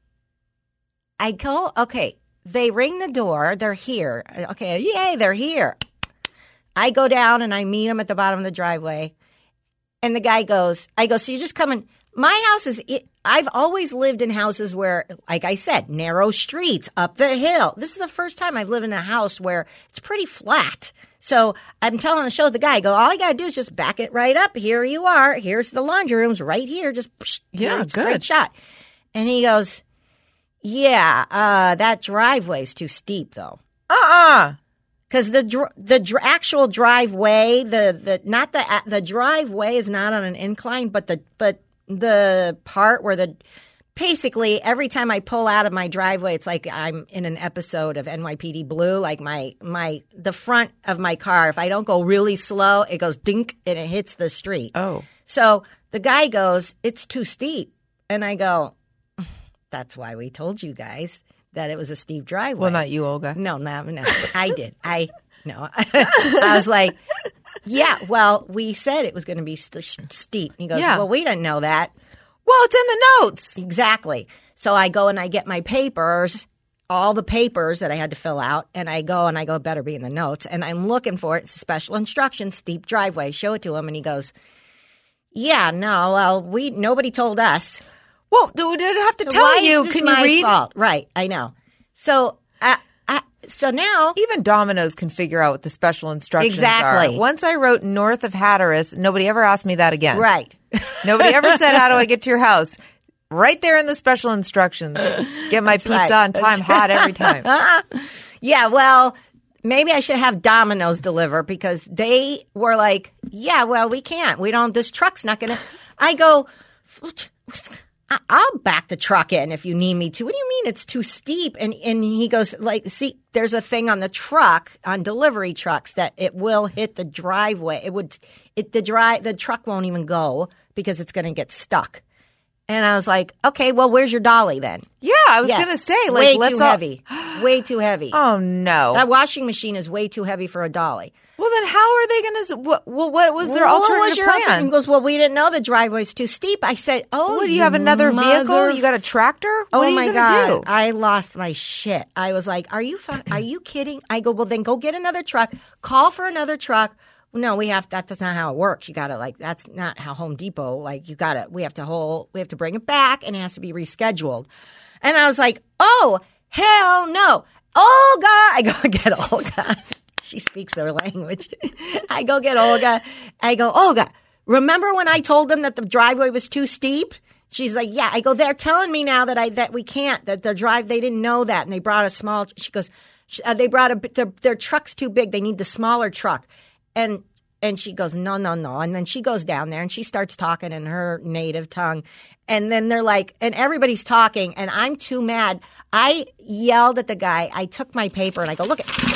I go, okay, they ring the door. They're here. Okay. Yay, they're here. I go down and I meet them at the bottom of the driveway. And the guy goes, I go, so you're just coming. My house is, it, I've always lived in houses where, like I said, narrow streets, up the hill. This is the first time I've lived in a house where it's pretty flat. So I'm telling the show, the guy, I go, all I got to do is just back it right up. Here you are. Here's the laundry rooms right here. Just psh, Yeah, you're straight good. shot. And he goes, yeah, uh, that driveway's too steep, though. Uh-uh. Because the dr- the dr- actual driveway, the, the not the the driveway is not on an incline, but the but the part where the basically every time I pull out of my driveway, it's like I'm in an episode of N Y P D Blue. Like my my the front of my car, if I don't go really slow, it goes dink and it hits the street. Oh. So the guy goes, "It's too steep," and I go, "That's why we told you guys that it was a steep driveway." Well, not you, Olga. No, no, no. I did. I no. I was like, yeah. Well, we said it was going to be st- steep. And he goes, Yeah. well, we didn't know that. Well, it's in the notes. Exactly. So I go and I get my papers, all the papers that I had to fill out, and I go and I go, better be in the notes. And I'm looking for it. It's special instructions, steep driveway. Show it to him, and he goes, yeah, no, well, we nobody told us. Well, do did it have to So tell why you? is this Can you my read? fault? Right. I know. So I, I so now. Even Domino's can figure out what the special instructions Exactly. are. Once I wrote north of Hatteras, nobody ever asked me that again. Right. Nobody ever said, how do I get to your house? Right there in the special instructions. Get my pizza right. on time, hot every time. Yeah, well, maybe I should have Domino's deliver because they were like, yeah, well, we can't. We don't, this truck's not going to. I go, I- I'll back the truck in if you need me to. What do you mean it's too steep? And and he goes, like, see, there's a thing on the truck, on delivery trucks, that it will hit the driveway. It would, it the drive, the truck won't even go because it's going to get stuck. And I was like, okay, well, where's your dolly then? Yeah, I was Yeah. going to say, like, way let's too all- heavy. Way too heavy. Oh, no. That washing machine is way too heavy for a dolly. Well, then how are they going to? What, well, what was their Well, what alternative was your plan? alternative? He goes, well, we didn't know the driveway's too steep. I said, oh, What, do you have another vehicle? mother- You got a tractor? Oh what are you my gonna god! do? I lost my shit. I was like, "Are you fu- are you kidding?" I go, "Well, then go get another truck. Call for another truck." No, we have that. That's not how it works. You got to like. That's not how Home Depot. Like you got to. We have to whole. We have to bring it back, and it has to be rescheduled. And I was like, "Oh hell no, Olga!" I go get Olga. She speaks their language. I go get Olga. I go, Olga. Remember when I told them that the driveway was too steep? She's like, yeah. I go, they're telling me now that I that we can't, that the drive, they didn't know that, and they brought a small. She goes, uh, they brought a their, their truck's too big. They need the smaller truck, and and she goes, no, no, no, and then she goes down there and she starts talking in her native tongue, and then they're like, and everybody's talking, and I'm too mad. I yelled at the guy. I took my paper and I go, look at.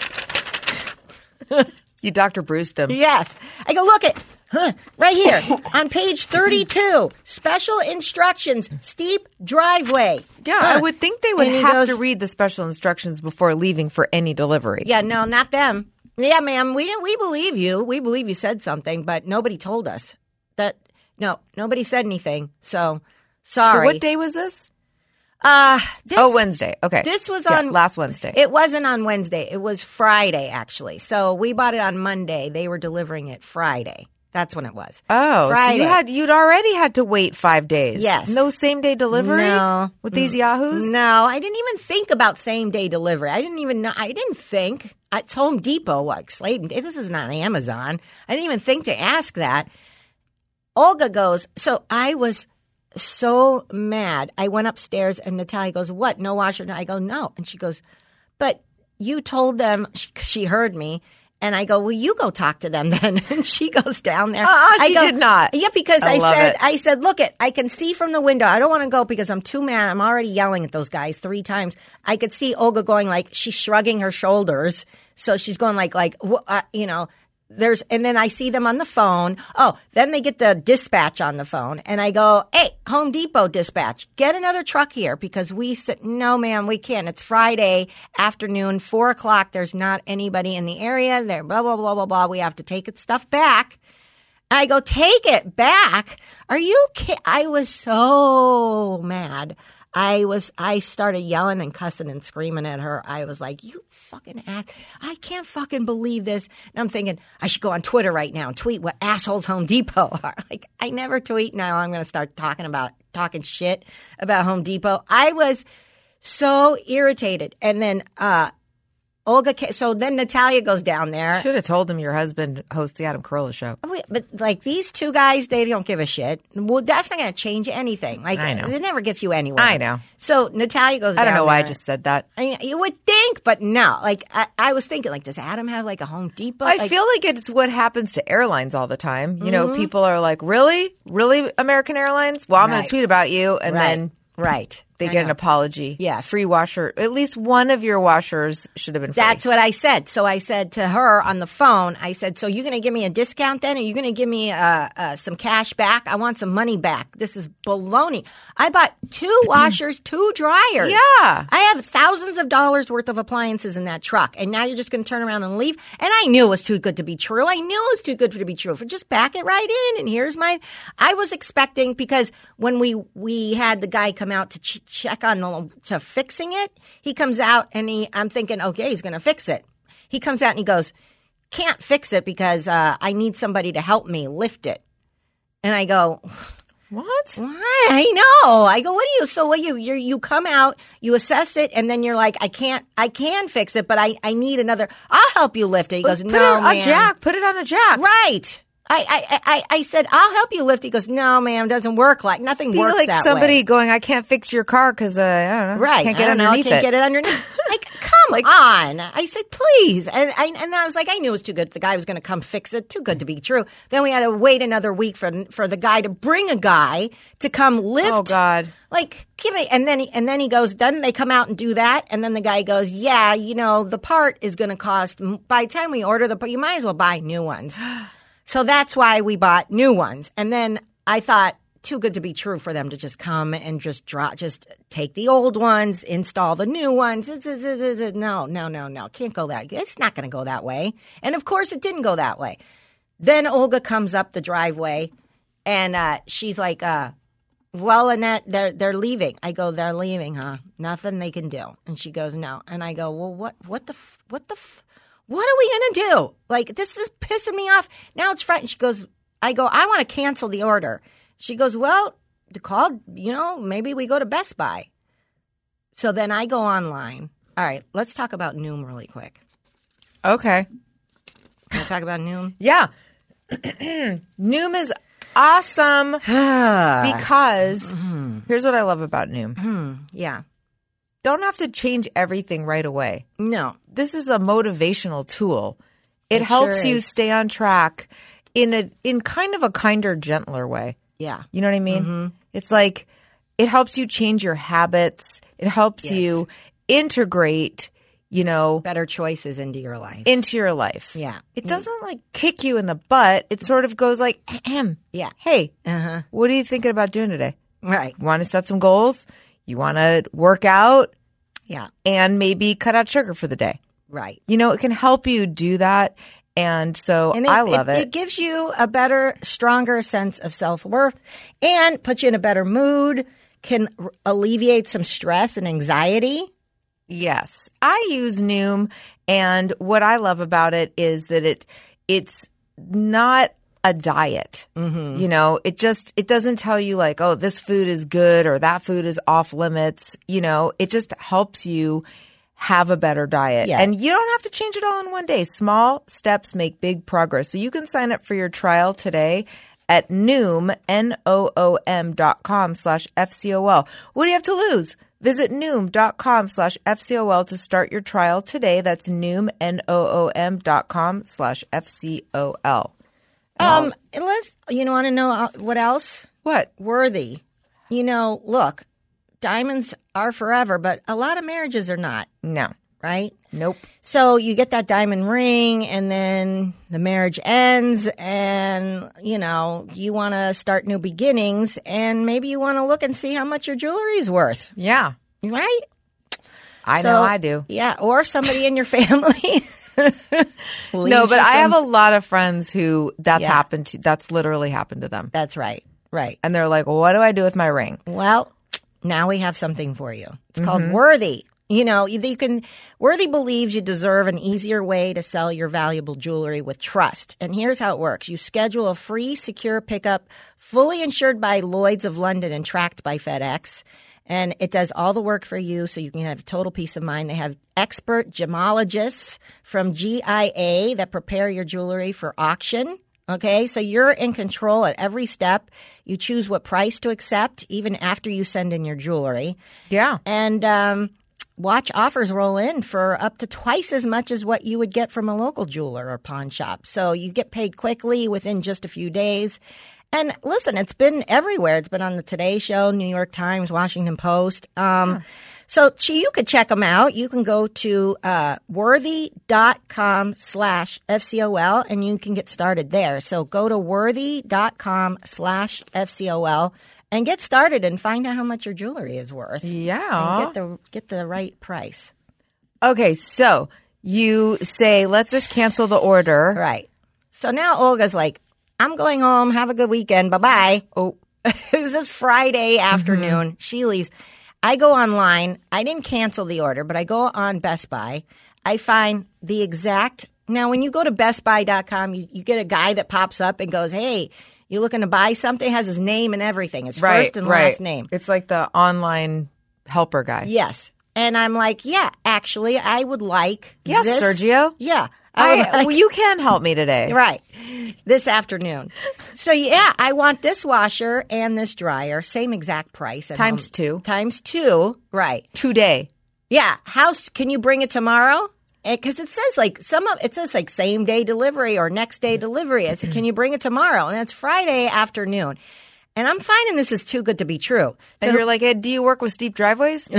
You Doctor Bruced him. Yes. I go, look at, huh, right here on page thirty-two, special instructions, steep driveway. Yeah, Huh. I would think they would And he have goes- to read the special instructions before leaving for any delivery. Yeah, no, not them. Yeah, ma'am, we didn't, we believe you. We believe you said something, but nobody told us that. No, nobody said anything. So, So sorry. what day was this? Uh, this, Oh, Wednesday. Okay. This was Yeah, on last Wednesday. It wasn't on Wednesday. It was Friday, actually. So we bought it on Monday. They were delivering it Friday. That's when it was. Oh, Friday. so you had you'd already had to wait five days. Yes. No same day delivery. No. With these Yahoos. No, I didn't even think about same day delivery. I didn't even know. I didn't think. It's Home Depot. What? Slade? This is not Amazon. I didn't even think to ask that. Olga goes, so I was so mad. I went upstairs and Natalia goes, what? No washer? I go, no. And she goes, but you told them, she, she heard me. And I go, well, you go talk to them then. And she goes down there. Uh-uh, she I go, did not. Yeah, because I I, love said, it. I said, look it, I can see from the window. I don't want to go because I'm too mad. I'm already yelling at those guys three times. I could see Olga going like, she's shrugging her shoulders. So she's going like, like, uh, you know, there's, and then I see them on the phone. Oh, then they get the dispatch on the phone. And I go, hey, Home Depot dispatch, get another truck here because we said, no, ma'am, we can't. It's Friday afternoon, four o'clock. There's not anybody in the area. There, blah, blah, blah, blah, blah. We have to take its stuff back. I go, take it back? Are you kidding? I was so mad. I was, I started yelling and cussing and screaming at her. I was like, you fucking ass. I can't fucking believe this. And I'm thinking, I should go on Twitter right now and tweet what assholes Home Depot are. Like, I never tweet. Now I'm going to start talking about, talking shit about Home Depot. I was so irritated. And then, uh, Olga, ca- so then Natalia goes down there. Should have told him your husband hosts the Adam Carolla show. Wait, But like these two guys, they don't give a shit. Well, that's not going to change anything. Like I know. it never gets you anywhere. I know. So Natalia goes. I don't down know why I there. just said that. I mean, you would think, but no. Like I, I was thinking, like, does Adam have like a Home Depot? I Like, feel like it's what happens to airlines all the time. You Mm-hmm. know, people are like, really? Really, American Airlines? Well, I'm going Right. to tweet about you. And right, then right. they I get an know. apology. Yes. Free washer. At least one of your washers should have been free. That's what I said. So I said to her on the phone, I said, so you're going to give me a discount then? Are you going to give me uh, uh, some cash back? I want some money back. This is baloney. I bought two washers, two dryers. Yeah. I have thousands of dollars worth of appliances in that truck. And now you're just going to turn around and leave? And I knew it was too good to be true. I knew it was too good to be true. For just back it right in. And here's my, I was expecting, because when we, we had the guy come out to ch- check on the, to fixing it, he comes out and he, I'm thinking, okay, he's going to fix it. He comes out and he goes, can't fix it because uh, I need somebody to help me lift it. And I go, What? why? I know. I go, what do you, so what you, you you come out, you assess it, and then you're like, I can't, I can fix it, but I, I need another, I'll help you lift it. He goes, Put no, it on man. a jack. Put it on a jack. Right. I, I, I, I said, I'll help you lift. He goes, no, ma'am, it doesn't work like, nothing Be works like that somebody way. going, I can't fix your car because uh, I don't know. Right. Can't get I don't underneath know, I can't it. get it underneath. Like, come on. I said, please. And I, and I was like, I knew it was too good. The guy was going to come fix it. Too good to be true. Then we had to wait another week for for the guy to bring a guy to come lift. Oh, God. Like, give me, and then he, and then he goes, then they come out and do that. And then the guy goes, yeah, you know, the part is going to cost, by the time we order the part, you might as well buy new ones. So that's why we bought new ones. And then I thought, too good to be true for them to just come and just draw, just take the old ones, install the new ones. No, no, no, no. Can't go that. It's not going to go that way. And of course, it didn't go that way. Then Olga comes up the driveway, and uh, she's like, uh, "Well, Annette, they're they're leaving." I go, "They're leaving, huh? Nothing they can do." And she goes, "No." And I go, "Well, what? What the? F- what the? F- what are we gonna do? Like, this is pissing me off. Now it's Friday." She goes, "I go, I want to cancel the order." She goes, "Well, to call, you know, maybe we go to Best Buy." So then I go online. All right, let's talk about Noom really quick. Okay. Can I talk about Noom? Yeah. Noom is awesome because here's what I love about Noom. Yeah. Don't have to change everything right away. No. This is a motivational tool. It, It helps sure you is. stay on track in a in kind of a kinder, gentler way. Yeah. You know what I mean? It's like it helps you change your habits. It helps Yes. you integrate, you know, Better choices into your life. into your life. Yeah. It doesn't like kick you in the butt. It sort of goes like, ahem. Yeah. Hey, Uh-huh. what are you thinking about doing today? Right. Want to set some goals? You want to work out Yeah. and maybe cut out sugar for the day. Right. You know, it can help you do that. And so And it, I love it. It gives you a better, stronger sense of self-worth and puts you in a better mood, can r- alleviate some stress and anxiety. Yes. I use Noom, and what I love about it is that it it's not a diet. Mm-hmm. You know, it just, it doesn't tell you like, oh, this food is good or that food is off limits. You know, it just helps you have a better diet. Yeah. And you don't have to change it all in one day. Small steps make big progress. So you can sign up for your trial today at Noom, N O O M dot com slash F C O L. What do you have to lose? Visit Noom.com slash F C O L to start your trial today. That's Noom, N O O M dot com slash F C O L. Um, let's, you know, want to know uh, what else? What? Worthy. You know, look, diamonds are forever, but a lot of marriages are not, No. right? Nope. So you get that diamond ring and then the marriage ends and, you know, you want to start new beginnings and maybe you want to look and see how much your jewelry is worth, Yeah. right? I So- know I do. Yeah, or somebody in your family. No, but I have a lot of friends who that's Yeah. happened to, that's literally happened to them. That's right, right. And they're like, well, what do I do with my ring? Well, now we have something for you. It's Mm-hmm. called Worthy. You know, you, you can. Worthy believes you deserve an easier way to sell your valuable jewelry with trust. And here's how it works: you schedule a free, secure pickup, fully insured by Lloyd's of London and tracked by FedEx. And it does all the work for you, so you can have total peace of mind. They have expert gemologists from G I A that prepare your jewelry for auction. Okay, so you're in control at every step. You choose what price to accept, even after you send in your jewelry. Yeah. And um, watch offers roll in for up to twice as much as what you would get from a local jeweler or pawn shop. So you get paid quickly within just a few days. And listen, it's been everywhere. It's been on the Today Show, New York Times, Washington Post. Um, yeah. So you could check them out. You can go to uh, worthy.com slash FCOL and you can get started there. So go to worthy.com slash FCOL and get started and find out how much your jewelry is worth. Yeah. And get the, get the right price. Okay, so you say, let's just cancel the order. Right. So now Olga's like, I'm going home. Have a good weekend. Bye-bye. Oh, this is Friday afternoon. Mm-hmm. She leaves. I go online. I didn't cancel the order, but I go on Best Buy. I find the exact – now, when you go to best buy dot com, you, you get a guy that pops up and goes, hey, you looking to buy something? It has his name and everything, his right, first and right. last name. It's like the online helper guy. Yes. And I'm like, yeah, actually, I would like Yes, this. Sergio. Yeah. I would I, like- well, you can help me today. Right. This afternoon. So, yeah, I want this washer and this dryer, same exact price. at Times home. two. Times two. Right. Today. Yeah. How s- can you bring it tomorrow? Because it says like some of it says like same day delivery or next day delivery. I said, can you bring it tomorrow? And it's Friday afternoon. And I'm finding this is too good to be true. And So- you're like, hey, do you work with steep driveways?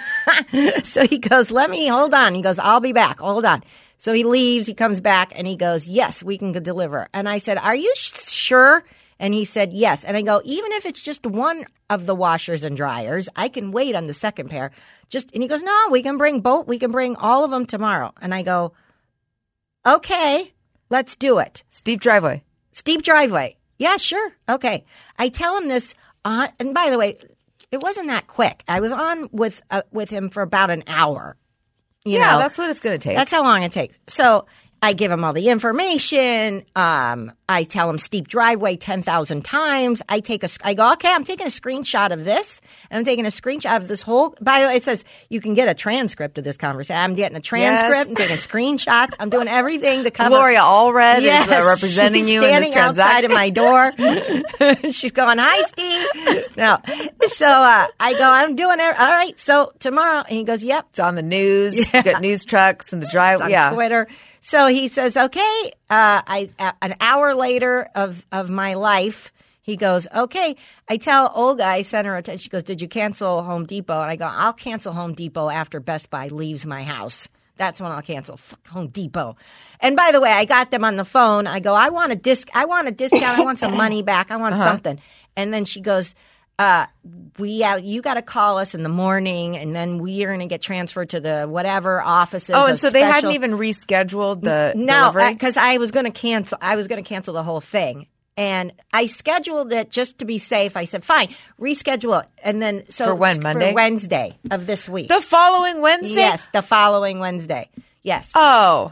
So he goes, let me, hold on. He goes, I'll be back. Hold on. So he leaves, he comes back, and he goes, yes, we can deliver. And I said, are you sh- sure? And he said, yes. And I go, even if it's just one of the washers and dryers, I can wait on the second pair. Just, and he goes, no, we can bring both. We can bring all of them tomorrow. And I go, okay, let's do it. Steep driveway. Steep driveway. Yeah, sure. Okay. I tell him this, uh, and by the way, it wasn't that quick. I was on with uh, with him for about an hour. You yeah, know? that's what it's going to take. That's how long it takes. So I give him all the information. Um, I tell him steep driveway ten thousand times. I take a, I go, okay, I'm taking a screenshot of this, and I'm taking a screenshot of this whole. By the way, it says you can get a transcript of this conversation. I'm getting a transcript. Yes. I'm taking screenshots. I'm doing everything to cover. Gloria Allred Yes, is uh, representing she's you in this standing outside transaction. of my door. She's going, hi, Steve. No. So uh, I go, I'm doing it. All right. So tomorrow. And he goes, yep. It's on the news. You got news trucks and the drive. On Yeah. Twitter. So he says, okay. Uh, I uh, an hour later of, of my life, he goes, okay. I tell Olga, I sent her a text. She goes, did you cancel Home Depot? And I go, I'll cancel Home Depot after Best Buy leaves my house. That's when I'll cancel Fuck Home Depot. And by the way, I got them on the phone. I go, I want a disc. I want a discount. I want some money back. I want Uh-huh. something. And then she goes, uh, we uh, you got to call us in the morning, and then we are going to get transferred to the whatever offices. Oh, and of so they special- hadn't even rescheduled the no, delivery? because I was going to cancel. I was going to cancel the whole thing, and I scheduled it just to be safe. I said, "Fine, reschedule it." And then so For when, for Monday? Wednesday of this week. The following Wednesday? Yes, the following Wednesday. Yes. Oh,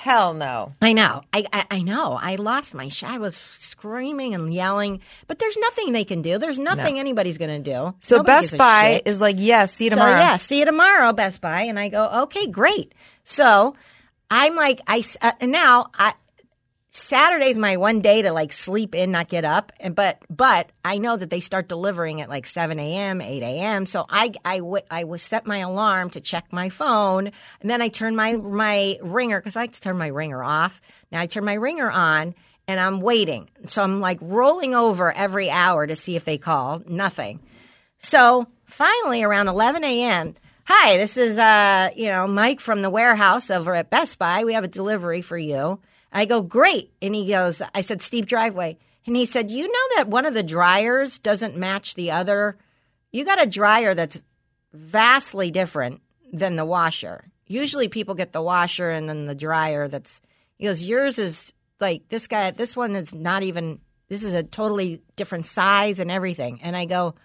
hell no. I know. I, I I know. I lost my shit. I was screaming and yelling, but there's nothing they can do. There's nothing anybody's going to do. So Nobody gives Best a Buy shit. is like, yes, see you tomorrow. So yeah, see you tomorrow, Best Buy. And I go, okay, great. So I'm like, I uh, and now I. Saturday's my one day to like sleep in, not get up. And but but I know that they start delivering at like seven a.m., eight a.m. So I I w- I was set my alarm to check my phone, and then I turn my my ringer because I like to turn my ringer off. Now I turn my ringer on, and I'm waiting. So I'm like rolling over every hour to see if they call. Nothing. So finally, around eleven a.m. Hi, this is uh you know Mike from the warehouse over at Best Buy. We have a delivery for you. I go, great. And he goes, I said, steep driveway. And he said, you know that one of the dryers doesn't match the other? You got a dryer that's vastly different than the washer. Usually people get the washer and then the dryer that's, he goes, yours is like this guy, this one is not even, this is a totally different size and everything. And I go,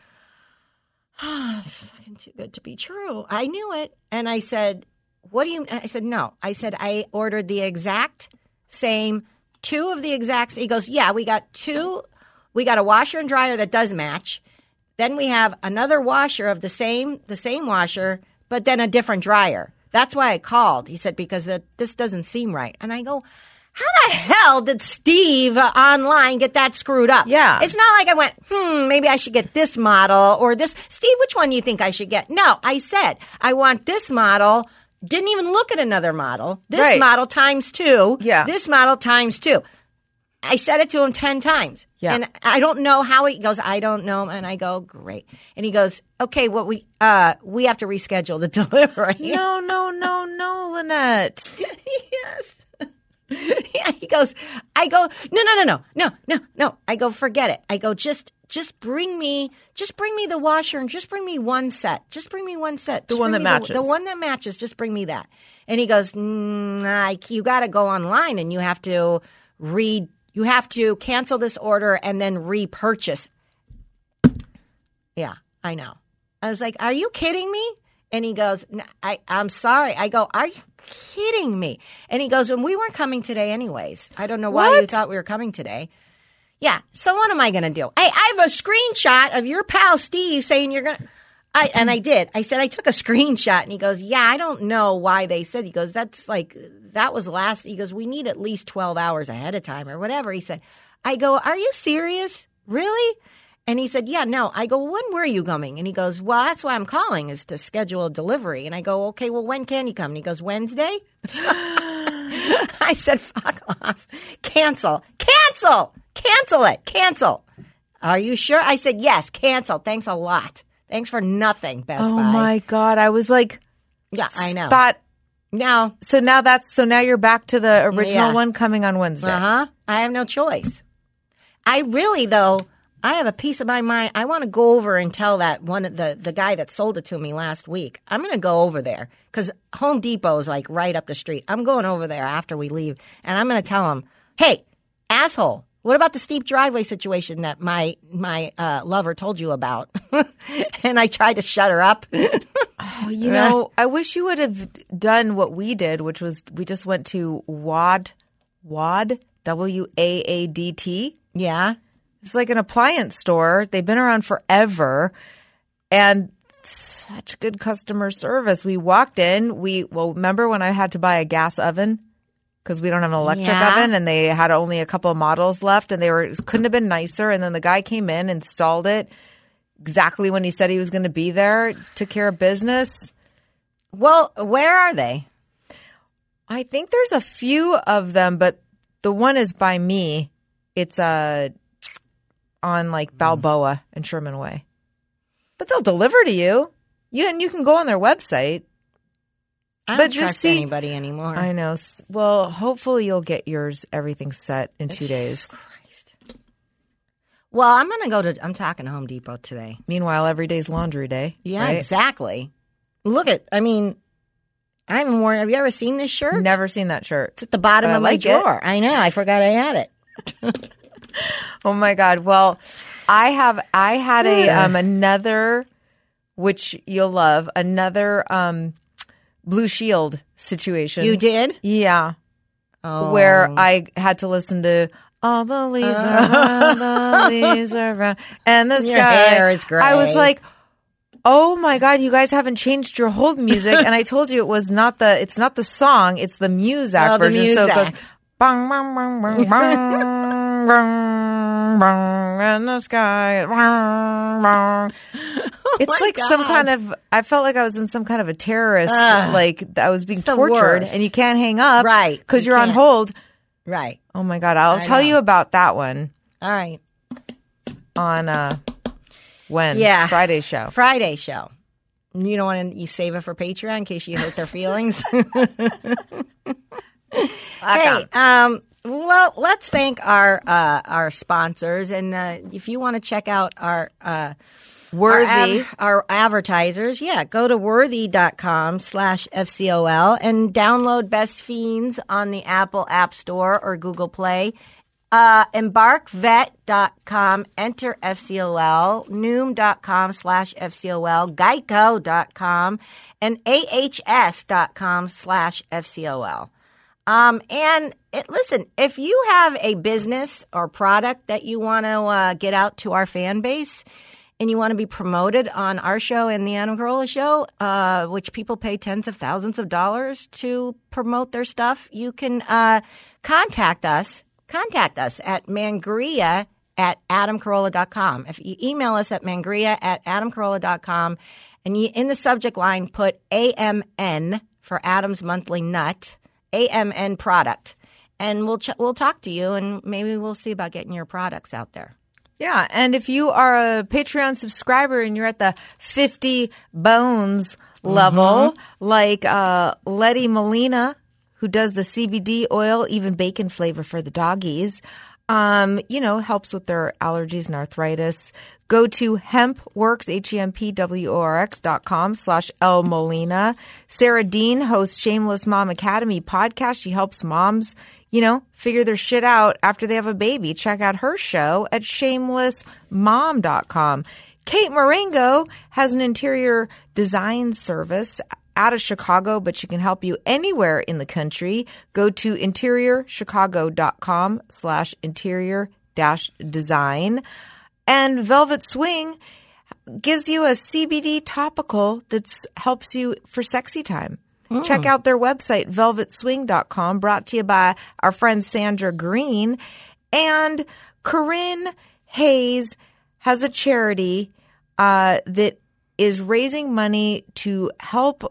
ah, oh, it's fucking too good to be true. I knew it. And I said, what do you, I said, no. I said, I ordered the exact same, two of the exact. He goes, yeah, we got two. We got a washer and dryer that does match. Then we have another washer of the same, the same washer, but then a different dryer. That's why I called. He said, because the, this doesn't seem right. And I go, how the hell did Steve uh, online get that screwed up? Yeah. It's not like I went, hmm, maybe I should get this model or this. Steve, which one do you think I should get? No, I said, I want this model. Didn't even look at another model. This Right. model times two. Yeah. This model times two. I said it to him ten times. Yeah. And I don't know how he goes, I don't know. And I go, great. And he goes, okay, what we uh we have to reschedule the delivery. No, no, no, no, Lynette. Yes. Yeah, he goes, I go, no, no, no, no, no, no, no. I go, forget it. I go, just Just bring me, just bring me the washer and just bring me one set. Just bring me one set. The Just one bring that me matches. The, the one that matches. Just bring me that. And he goes, nah, you got to go online and you have to read. You have to cancel this order and then repurchase. Yeah, I know. I was like, are you kidding me? And he goes, I, I'm sorry. I go, are you kidding me? And he goes, and we weren't coming today anyways. I don't know why you What? thought we were coming today. Yeah. So what am I going to do? Hey, I have a screenshot of your pal Steve saying you're going to. I and I did. I said I took a screenshot, and he goes, "Yeah, I don't know why they said." He goes, "That's like that was last." He goes, "We need at least twelve hours ahead of time or whatever." He said, "I go, are you serious? Really?" And he said, "Yeah, no." I go, "When were you coming?" And he goes, "Well, that's why I'm calling is to schedule a delivery." And I go, "Okay, well, when can you come?" And he goes, "Wednesday." I said, "Fuck off, cancel, cancel." Cancel it. Cancel. Are you sure? I said, yes, cancel. Thanks a lot. Thanks for nothing, Best Oh Buy. my God. I was like, Yeah, I know. thought, No. so now that's, so now you're back to the original Yeah. one coming on Wednesday. Uh-huh. I have no choice. I really, though, I have a piece of my mind. I want to go over and tell that one of the, the guy that sold it to me last week. I'm going to go over there because Home Depot is like right up the street. I'm going over there after we leave, and I'm going to tell him, hey, asshole. What about the steep driveway situation that my my uh, lover told you about? And I tried to shut her up. Oh, you know, I wish you would have done what we did, which was we just went to WAD, WAD, W A A D T. Yeah. It's like an appliance store. They've been around forever. And such good customer service. We walked in. We well, remember when I had to buy a gas oven? Because we don't have an electric Yeah. oven, and they had only a couple of models left, and they were couldn't have been nicer. And then the guy came in, installed it exactly when he said he was going to be there, took care of business. Well, where are they? I think there's a few of them, but the one is by me. It's uh, on like Balboa and Sherman Way, but they'll deliver to you. You and you can go on their website. I But don't just trust see- anybody anymore. I know. S- Well, hopefully you'll get yours everything set in two days. Well, I'm going to go to, I'm talking to Home Depot today. Meanwhile, every day's laundry day. Yeah, right? exactly. Look at, I mean, I haven't worn, have you ever seen this shirt? Never seen that shirt. It's at the bottom But I of my like it. drawer. I know. I forgot I had it. Oh my God. Well, I have, I had a, um, another, which you'll love, another, um, Blue Shield situation. You did? Yeah. Oh. where I had to listen to all the leaves are round, the leaves are round, and the Your sky. hair is gray. I was like, oh my God, you guys haven't changed your hold music. And I told you it was not the, it's not the song, it's the Muzak Oh, the version. So it goes, Muzak. bang, bang, bang, bang, bang, bang, bang, and the sky, bang, bang. It's Oh my like some God. kind of, I felt like I was in some kind of a terrorist, Ugh. like I was being the tortured worst. and you can't hang up. Right. Because You you're on can't. hold. Right. Oh my God. I'll I tell know. you about that one All right. on, uh, when? Yeah. Friday's show. Friday show. You don't want to, you save it for Patreon in case you hurt their feelings. Hey, um, well, let's thank our uh, our sponsors, and uh, if you want to check out our uh, Worthy. our, av- our advertisers, yeah, go to worthy.com slash FCOL and download Best Fiends on the Apple App Store or Google Play. Uh, embark vet dot com, enter F C O L, noom.com slash FCOL, geico dot com, and ahs.com slash FCOL. Um, and it, listen, if you have a business or product that you want to uh, get out to our fan base and you want to be promoted on our show and the Adam Carolla Show, uh, which people pay tens of thousands of dollars to promote their stuff, you can uh, contact us. Contact us at mangria at adam carolla dot com. If you email us at mangria at adam carolla dot com and you, in the subject line put A M N for Adam's Monthly Nut, A M N product, and we'll ch- we'll talk to you and maybe we'll see about getting your products out there. Yeah, and if you are a Patreon subscriber and you're at the fifty bones level, like uh, Letty Molina, who does the C B D oil, even bacon flavor for the doggies, um, you know, helps with their allergies and arthritis. Go to hempworks, H E M P W O R X dot com slash L Molina. Sarah Dean hosts Shameless Mom Academy podcast. She helps moms, you know, figure their shit out after they have a baby. Check out her show at shameless mom dot com. Kate Marengo has an interior design service out of Chicago, but she can help you anywhere in the country. Go to interior chicago dot com slash interior dash design. And Velvet Swing gives you a C B D topical that helps you for sexy time. Mm. Check out their website, velvet swing dot com, brought to you by our friend Sandra Green. And Corinne Hayes has a charity uh, that is raising money to help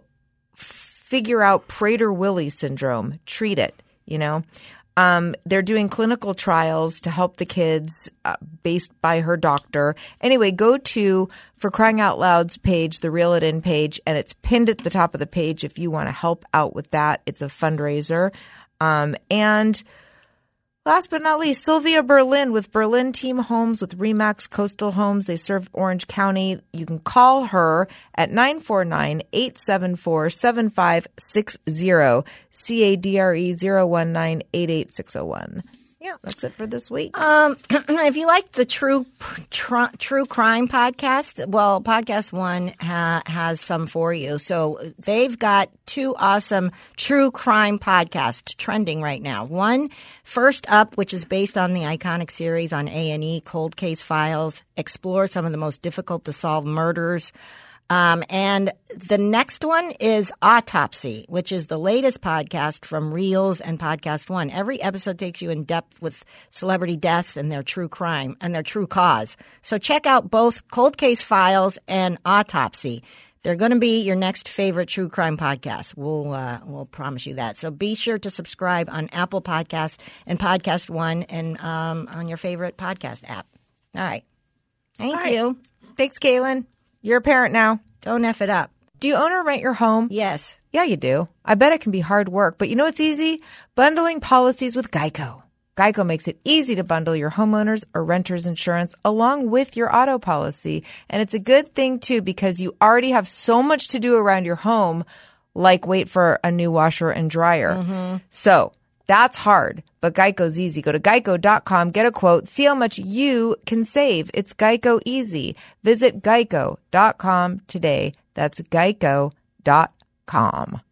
figure out Prader-Willi syndrome, treat it, you know. Um, they're doing clinical trials to help the kids uh, based by her doctor. Anyway, go to For Crying Out Loud's page, the Reel It In page, and it's pinned at the top of the page if you want to help out with that. It's a fundraiser. Um, and last but not least, Sylvia Berlin with Berlin Team Homes with Remax Coastal Homes. They serve Orange County. You can call her at nine four nine, eight seven four, seven five six zero, C A D R E zero one nine eight eight six zero one. Yeah, that's it for this week. Um, if you like the true tr- true crime podcast, well, Podcast One ha- has some for you. So they've got two awesome true crime podcasts trending right now. One, First Up, which is based on the iconic series on A and E, Cold Case Files, explores some of the most difficult to solve murders. Um, and the next one is Autopsy, which is the latest podcast from Reels and Podcast One. Every episode takes you in depth with celebrity deaths and their true crime and their true cause. So check out both Cold Case Files and Autopsy. They're going to be your next favorite true crime podcast. We'll uh, we'll promise you that. So be sure to subscribe on Apple Podcasts and Podcast One and um, on your favorite podcast app. All right. Thank All right. you. Thanks, Kaylin. You're a parent now. Don't F it up. Do you own or rent your home? Yes. Yeah, you do. I bet it can be hard work, but you know what's easy? Bundling policies with Geico. Geico makes it easy to bundle your homeowners or renters insurance along with your auto policy. And it's a good thing, too, because you already have so much to do around your home, like wait for a new washer and dryer. Mm-hmm. So that's hard, but Geico's easy. Go to geico dot com, get a quote, see how much you can save. It's Geico easy. Visit geico dot com today. That's geico dot com.